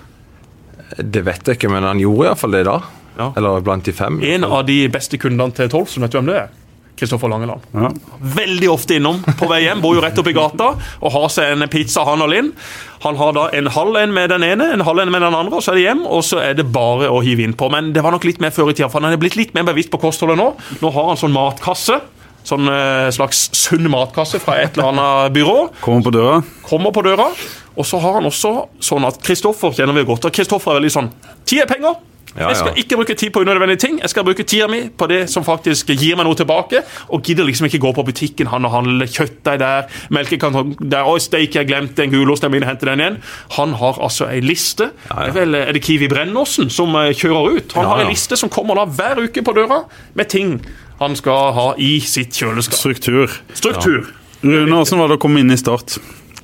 Det vet jeg ikke, men han gjorde i hvert fall det da. Ja. Eller blant de 5. En av de beste kundene til Tolvsen, vet du hvem det er? Kristoffer Langeland. Ja. Veldig ofte innom på vei hjem, bor jo rett opp i gata og har seg en pizza, han og Linn. Han har da en halv en med den ene, en halv en med den andre, og så er det hjem, og så er det bare å hive inn på. Men det var nok litt mer før i tida, for han er blitt litt mer bevisst på kostholdet nå. Nå har han sånn matkasse, sånn slags sunn matkasse fra et eller annet byrå. Kommer på døra, og så har han også sånn at Kristoffer kjenner vi godt, og Kristoffer er veldig sånn, tid er penger. Jeg skal ikke bruke tid på unødvendige ting. Jeg skal bruke tida mi på det som faktisk gir meg noe tilbake, og gidder liksom ikke gå på butikken han og handle kjøttdeig der, melkekartong der, og steik jeg glemte en gulost, jeg må hente den igjen. Han har altså en liste. Er det Kiwi Brennåsen som kjører ut? Han har en liste som kommer da hver uke på døra med ting han skal ha i sitt kjøleskap. Struktur. Rune, hvordan var det å komme inn i Start?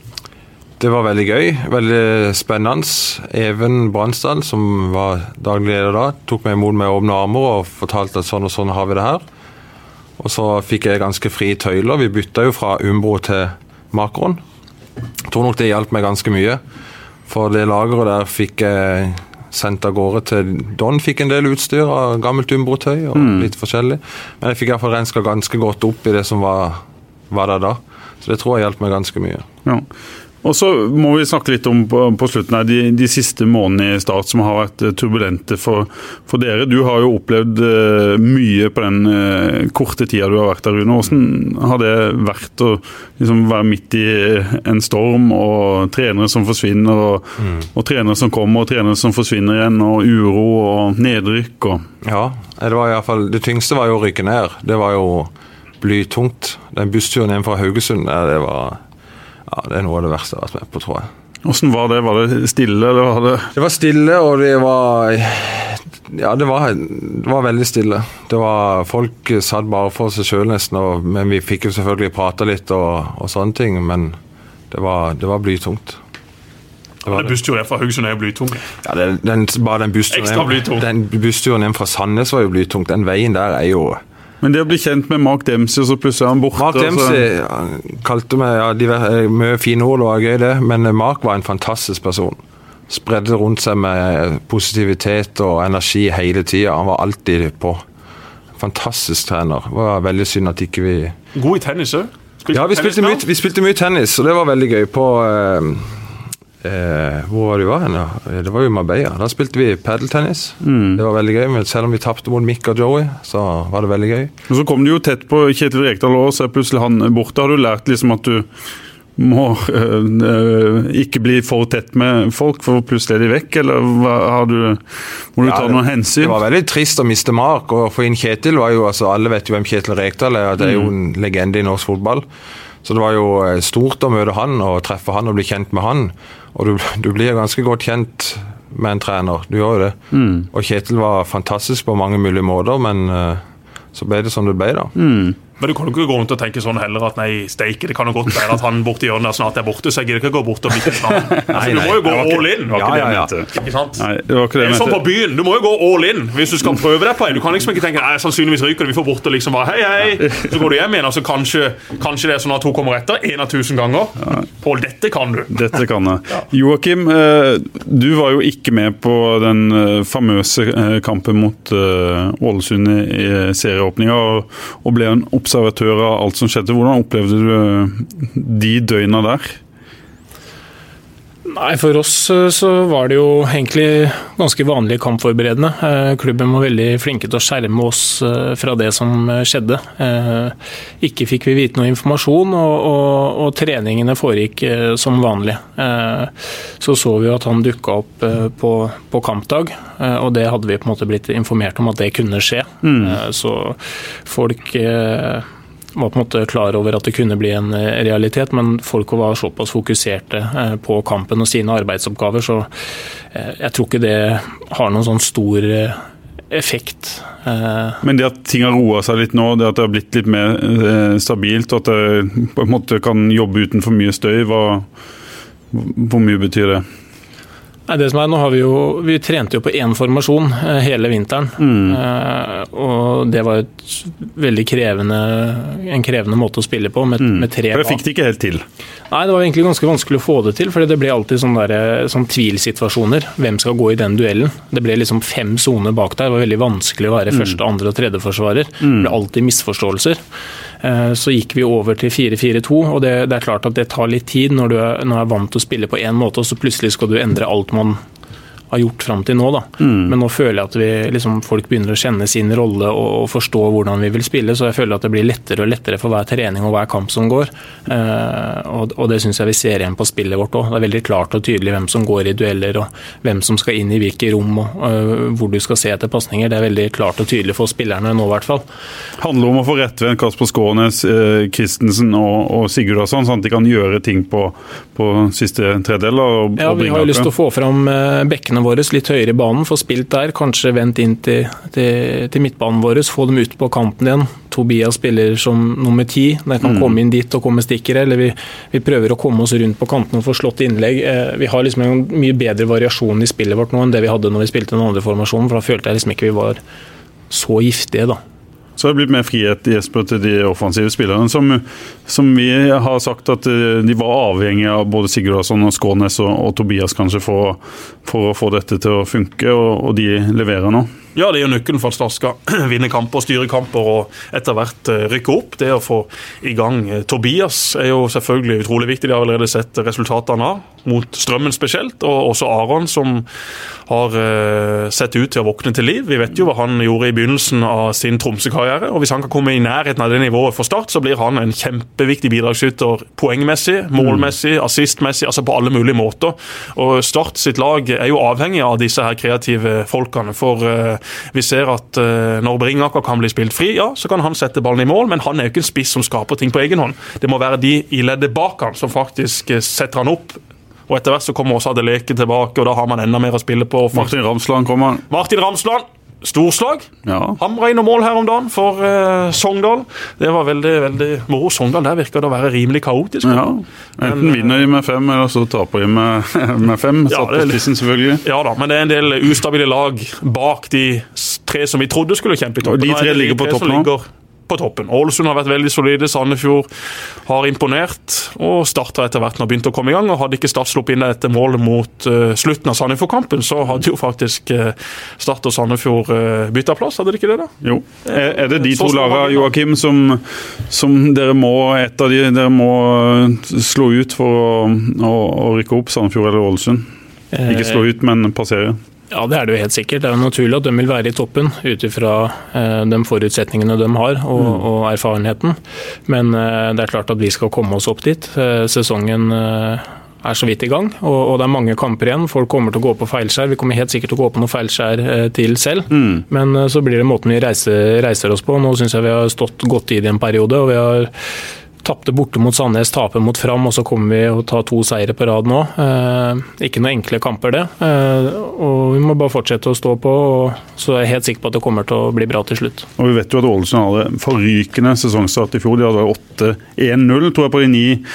Det var veldig gøy, veldig spennende. Even Brandstad, som var daglig leder da, tok meg imot med åpne armer og fortalte at sånn og sånn har vi det her. Og så fikk jeg ganske fri tøyler. Vi bytta jo fra Umbro til Makron. Jeg tror nok det hjalp meg ganske mye. For det lageret der fikk jeg sendt av gårde til Don, fikk en del utstyr av gammelt Umbro-tøy og litt forskjellig. Men jeg fikk i hvert fall renska ganske godt opp i det som var der da. Så det tror jeg hjalp meg ganske mye. Ja. Og så må vi snakke litt om på slutten her, de siste månedene i Start som har vært turbulente for dere. Du har jo opplevd mye på den korte tida du har vært der, Rune. Hvordan har det vært å liksom være midt i en storm, og trenere som forsvinner, og trenere som kommer, og trenere som forsvinner igjen, og uro og nedrykk? Ja, det var i hvert fall, det tyngste var jo å rykke ned. Det var jo blytungt. Den bussturen hjem fra Haugesund, det er noe av det verste jeg har vært med på, tror jeg. Hvordan var det? Var det stille? Eller var det... Det var stille, og Ja, det var veldig stille. Folk satt bare for seg selv nesten, men vi fikk jo selvfølgelig prate litt og sånne ting, men det var blytungt. Det bussturen fra Haugesund jo blytung. Ja, bare den bussturen hjem fra Sandnes var jo blytungt. Den veien der jo... Men det å bli kjent med Mark Dempsey, så plutselig han borte. Mark Dempsey kalte meg, de var mye fine ord, det var gøy det, men Mark var en fantastisk person. Spredde rundt seg med positivitet og energi hele tiden. Han var alltid på. Fantastisk trener. Det var veldig synd at ikke vi... God i tennis, også? Ja, vi spilte mye tennis, og det var veldig gøy på... hvor var det henne? Det var jo Marbella. Da spilte vi paddeltennis. Det var veldig gøy, men selv om vi tappte mot Mick og Joey, så var det veldig gøy. Og så kom du jo tett på Kjetil Rekdal også, så plutselig han borte. Har du lært liksom at du må ikke bli for tett med folk, for plutselig de vekk, eller må du ta noen hensyn? Det var veldig trist å miste Mark, og for inn Kjetil var jo, altså alle vet jo hvem Kjetil Rekdal det jo en legende i norsk fotball, så det var jo stort å møte han, og treffe han og bli kjent med han, og du blir ganske godt kjent med en trener, du gjør jo det. Og Kjetil var fantastisk på mange mulige måter, men så ble det som det ble da. Men du kan jo ikke gå rundt og tenke sånn heller at nei, steike, det kan jo godt være at han borte i hjørnet snart borte, så jeg gidder ikke gå bort og bli snart. Altså, du må jo gå all in. Ikke sant? Nei, det var ikke det. Det sånn på byen, du må jo gå all in hvis du skal prøve deg på en. Du kan liksom ikke tenke, nei, sannsynligvis ryker det, vi får bort og liksom bare, hei, så går du hjem igjen, og så kanskje det sånn at 2 kommer etter 1000 ganger. Pål, dette kan du. Dette kan jeg. Joakim, du var jo ikke med på den famøse kampen mot Ålesund i serieåpninga, og ble en observatør av alt som skjedde. Hvordan opplevde du de døgna der? Nei, for oss så var det jo egentlig ganske vanlig kampforberedende. Klubben var veldig flinke til å skjerme oss fra det som skjedde. Ikke fikk vi vite noe informasjon, og treningene foregikk som vanlig. Så vi at han dukket opp på kampdag, og det hadde vi på en måte blitt informert om at det kunne skje. Så folk... var på en måte klar over at det kunne bli en realitet, men folk var såpass fokuserte på kampen og sine arbeidsoppgaver, så jeg tror ikke det har noen sånn stor effekt. Men det at ting har roet seg litt nå, det at det har blitt litt mer stabilt, og at det på en måte kan jobbe uten for mye støy, hvor mye betyr det? Nei, det som nå har vi trente jo på én formasjon hele vinteren, og det var en krevende måte å spille på med 3 For det fikk de ikke helt til? Nei, det var egentlig ganske vanskelig å få det til, for det ble alltid sånn tvilsituasjoner. Hvem skal gå i den duellen? Det ble liksom 5 soner bak der, det var veldig vanskelig å være første, andre og tredje forsvarer. Det ble alltid misforståelser. Så gikk vi over til 4-4-2, og det er klart at det tar litt tid når du er vant til å spille på en måte, og så plutselig skal du endre alt man har gjort frem til nå da. Men nå føler jeg at folk begynner å kjenne sin rolle og forstå hvordan vi vil spille, så jeg føler at det blir lettere og lettere for hver trening og hver kamp som går. Og det synes jeg vi ser igjen på spillet vårt også. Det er veldig klart og tydelig hvem som går i dueller, og hvem som skal inn i hvilke rom, og hvor du skal se etter passninger. Det er veldig klart og tydelig for spillerne nå i hvert fall. Handler om å få rett ved en Kasper Skånes, Christensen og Sigurdarsson, sånn at de kan gjøre ting på siste tredel. Ja, vi har jo lyst til å få frem bekkene våre litt høyere i banen, få spilt der, kanskje vent inn til midtbanen våre, få dem ut på kanten igjen. Tobias spiller som nummer 10, de kan komme inn dit og komme stikkere, eller vi prøver å komme oss rundt på kanten og få slått innlegg. Vi har en mye bedre variasjon i spillet vårt nå enn det vi hadde når vi spilte den andre formasjonen, for da følte jeg ikke vi var så giftige da. Så har det blitt mer frihet i Jesper til de offensive spillerne, som vi har sagt at de var avhengige av både Sigurdarsson og Skånes og Tobias kanskje for å få dette til å funke, og de leverer nå. Ja, det er jo nøkkelen for at Start skal vinne kamper, styre kamper og etter hvert rykke opp. Det å få i gang Tobias er jo selvfølgelig utrolig viktig. De har allerede sett resultatene av, mot Strømmen spesielt, og også Aron som har sett ut til å våkne til liv. Vi vet jo hva han gjorde i begynnelsen av sin Tromsø-karriere, og hvis han kan komme i nærheten av det nivået for Start, så blir han en kjempeviktig bidragsskytter poengmessig, målmessig, assistmessig, altså på alle mulige måter. Og Start sitt lag er jo avhengig av disse her kreative folkene, for vi ser at når Bringaker kan bli spilt fri, ja, så kan han sette ballen i mål, men han er jo ikke en spiss som skaper ting på egen hånd. Det må være de i leddet bak han som faktisk setter han opp og etter hvert så kommer også Adeleke tilbake, og da har man enda mer å spille på. Martin Ramsland kommer. Martin Ramsland, storslag. Ja. Hamra inn og mål her om dagen for Sogndal. Det var veldig, veldig moro. Sogndal der virker det å være rimelig kaotisk. Ja, enten vinner de med 5, eller så taper de med 5. Satt på spissen selvfølgelig. Ja da, men det er en del ustabile lag bak de 3 som vi trodde skulle kjempe i toppen. Og de 3 ligger på toppen nå. På toppen. Ålesund har vært veldig solide, Sandefjord har imponert, og Start har etter hvert nå begynt å komme i gang, og hadde ikke Start sluppet inn etter målet mot slutten av Sandefjord-kampen, så hadde jo faktisk Start og Sandefjord byttet plass, hadde de ikke det da? Jo. Er det de 2 lagene, Joakim, som dere må slå ut for å rykke opp, Sandefjord eller Ålesund? Ikke slå ut, men passere? Ja, det er det jo helt sikkert. Det er jo naturlig at de vil være i toppen utifra de forutsetningene de har og erfarenheten. Men det er klart at vi skal komme oss opp dit. Sesongen er så vidt i gang, og det er mange kamper igjen. Folk kommer til å gå på feilskjær. Vi kommer helt sikkert til å gå på noe feilskjær til selv. Men så blir det måten vi reiser oss på. Nå synes jeg vi har stått godt i det en periode, og vi har tapte borte mot Sandnes, taper mot Fram, og så kommer vi å ta 2 seire på rad nå. Ikke noen enkle kamper det. Og vi må bare fortsette å stå på, og så er jeg helt sikker på at det kommer til å bli bra til slutt. Og vi vet jo at Ålesund hadde forrykende sesongstart i fjor. De hadde 8-1-0, tror jeg, på de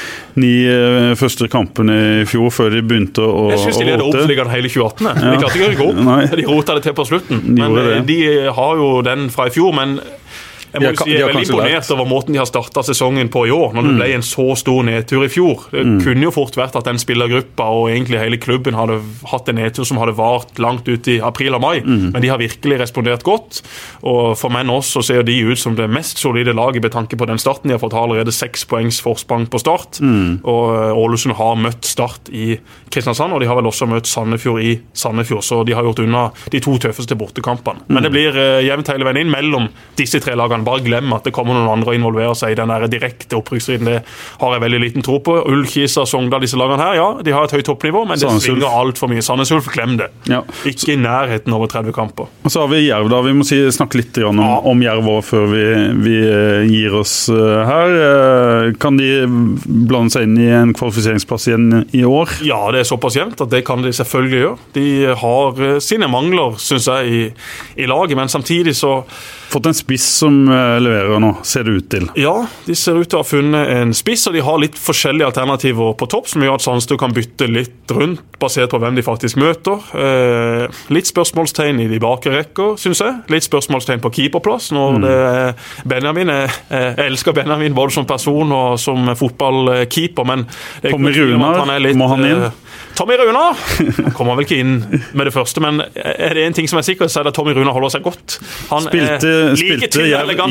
9 første kampene i fjor, før de begynte å Jeg synes de leder oppsliggende hele 2018. De klarte ikke å gå opp. De rotet det til på slutten. Men de har jo den fra i fjor, men jeg må si jeg er veldig imponert over måten de har startet sesongen på i år, når det ble en så stor nedtur i fjor. Det kunne jo fort vært at den spillergruppa og egentlig hele klubben hadde hatt en nedtur som hadde vart langt ut i april og mai, men de har virkelig respondert godt, og for meg nå så ser de ut som det mest solide laget med tanke på den starten. De har fått allerede 6 poengs forsprang på Start, og Ålesund har møtt Start i Kristiansand, og de har vel også møtt Sandefjord i Sandefjord, så de har gjort unna de 2 tøffeste bortekampene. Men det blir jevnt hele veien inn mellom disse 3 lagene. Bare glem at det kommer noen andre å involvere seg i den der direkte opprykksstriden. Det har jeg veldig liten tro på. Ullkisa, Sogndal, disse lagene her, ja, de har et høyt toppnivå, men det svinger alt for mye. Sandnes Ulf, glem det. Ja. Ikke i nærheten over 30 kamper. Og så har vi Jerv da. Vi må snakke litt om Jerv før vi gir oss her. Kan de blande seg inn i en kvalifiseringsplass igjen i år? Ja, det er såpass jevnt at det kan de selvfølgelig gjøre. De har sine mangler, synes jeg, i laget, men samtidig så fått en spiss som leverer nå, ser det ut til. Ja, de ser ut til å ha funnet en spiss, og de har litt forskjellige alternativer på topp, som gjør at Sandstø kan bytte litt rundt, basert på hvem de faktisk møter. Litt spørsmålstegn i de bakre rekker, synes jeg. Litt spørsmålstegn på keeperplass, når det er Benjamin. Jeg elsker Benjamin både som person og som fotballkeeper, men Tommy Runar, må han inn? Tommy Runar kommer vel ikke inn med det første, men er det en ting som er sikkert, så er det at Tommy Runar holder seg godt. Han spilte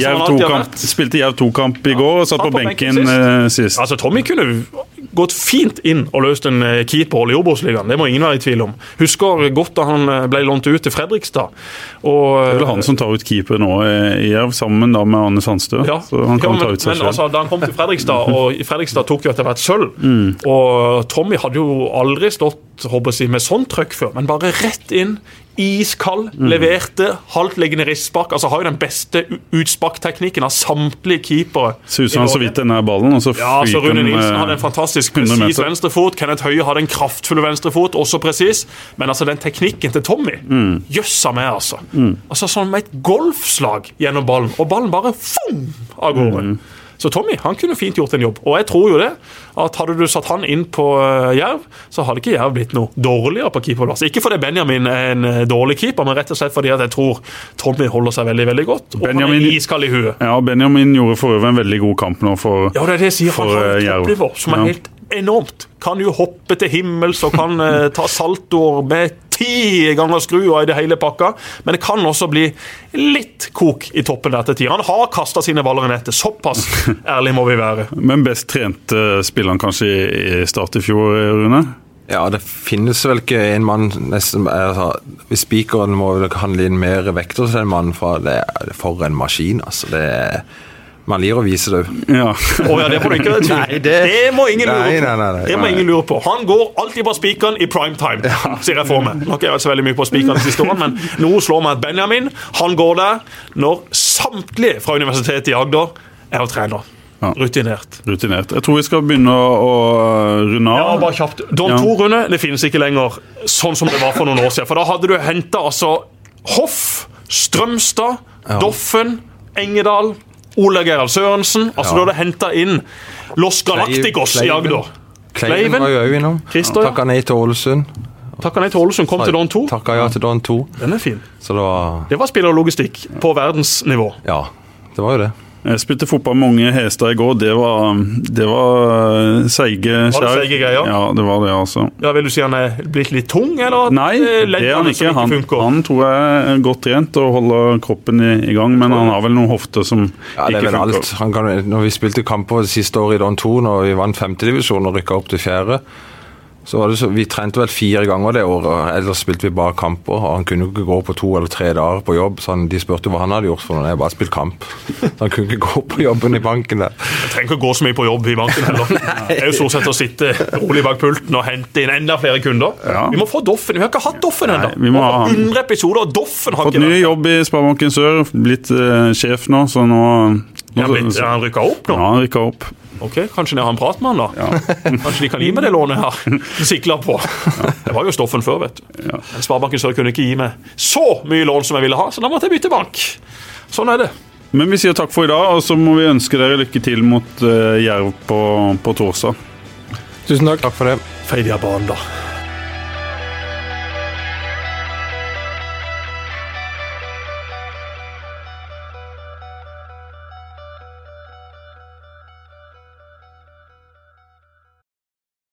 Jerv 2-kamp i går og satt på benken sist. Altså, Tommy kunne gått fint inn og løst en keeperrolle i Obos-ligaen. Det må ingen være i tvil om. Husker godt da han ble lånt ut til Fredrikstad. Og, det er vel han som tar ut keeper nå i Jerv, sammen da med Arne Sandstø. Ja, så han kan ta ut seg selv. Altså, da han kom til Fredrikstad, og Fredrikstad tok jo etter hvert sølv, og Tommy hadde jo aldri stått, håper jeg, med sånn trøkk før, men bare rett inn, iskald, leverte, halvt liggende ristspark, altså har jo den beste utsparkteknikken av samtlige keepere. Ser ut som han så vidt den ballen, og så så Rune Nilsen hadde en fantastisk presis venstrefot, Kenneth Høie hadde en kraftfull venstrefot, også presis, men altså den teknikken til Tommy, jøssa med altså. Altså sånn med et golfslag gjennom ballen, og ballen bare fum av gårde. Så Tommy, han kunne fint gjort en jobb, og jeg tror jo det, at hadde du satt han inn på Jerv, så hadde ikke Jerv blitt noe dårligere på keeperplass. Ikke fordi Benjamin er en dårlig keeper, men rett og slett fordi at jeg tror Tommy holder seg veldig, veldig godt, og Benjamin, han er iskald i huet. Ja, Benjamin gjorde for øvrig en veldig god kamp nå for Jerv. Ja, det er det jeg sier, han har et toppnivå som er helt enormt. Kan jo hoppe til himmels og kan ta saltoer med 10 ganger skruer i det hele pakka, men det kan også bli litt kok i toppen der til tid. Han har kastet sine baller i nettet, såpass ærlig må vi være. Men best trent spiller han kanskje i Start i fjor, Rune? Ja, det finnes vel ikke en mann nesten, hvis spikeren må handle inn mer vekter til den mannen, for det er for en maskin, altså det er man lir å vise det. Ja. Ja, det må du ikke Nei, det må ingen lure på. Nei. Det må ingen lure på. Han går alltid på spikeren i prime time, sier jeg for meg. Nå har jeg vært så veldig mye på spikeren de siste årene, men noe slår meg at Benjamin, han går der når samtlige fra Universitetet i Agder er og trener. Rutinert. Jeg tror vi skal begynne å runde av. Ja, bare kjapt. Don 2, Rune, det finnes ikke lenger sånn som det var for noen år siden. For da hadde du hentet altså Hoff, Strømstad, Doffen, Engedal, Ole Gerald Sørensen. Altså du hadde hentet inn Los Galacticos i Agder. Kleiven var jo innom. Christer, Takka nei til Ålesund. Takka nei til Ålesund, kom til Don 2. Takka ja til Don 2. Den er fin. Så det var spillerlogistikk på verdensnivå. Ja, det var jo det. Jeg spilte fotball med unge hester i går. Det var seige skjær. Var det seige greier? Ja, det var det altså. Ja, vil du si han er blitt litt tung, eller? Nei, det er han ikke. Han tror jeg er godt trent og holder kroppen i gang, men han har vel noen hofter som ja, det er vel alt. Når vi spilte kamper det siste året i Don 2, når vi vant 5. divisjon og rykket opp til 4., så var det så, vi trente vel 4 ganger det året, ellers spilte vi bare kamper, og han kunne ikke gå på 2 eller 3 dager på jobb, så de spurte hva han hadde gjort for noe, jeg bare spilt kamp. Så han kunne ikke gå på jobben i banken der. Jeg trenger ikke gå så mye på jobb i banken heller. Det er jo stort sett å sitte rolig bak pulten og hente inn enda flere kunder. Ja. Vi må få Doffen, vi har ikke hatt Doffen enda. Vi må ha 100 episoder, og Doffen har fått ny jobb i Sparebanken Sør, blitt sjef nå, så nå... Han rykket opp nå? Ja, han rykket opp. Ok, kanskje jeg har en prat med han da? Ja. Kanskje de kan gi meg det lånet her? Sikler på. Ja. Det var jo Stoffen før, vet du. Ja. Sparebanken Sør kunne ikke gi meg så mye lån som jeg ville ha, så da måtte jeg bytte bank. Sånn er det. Men vi sier takk for i dag, og så må vi ønske dere lykke til mot Jerv på torsdag. Tusen takk. Takk for det. Feidia banen da.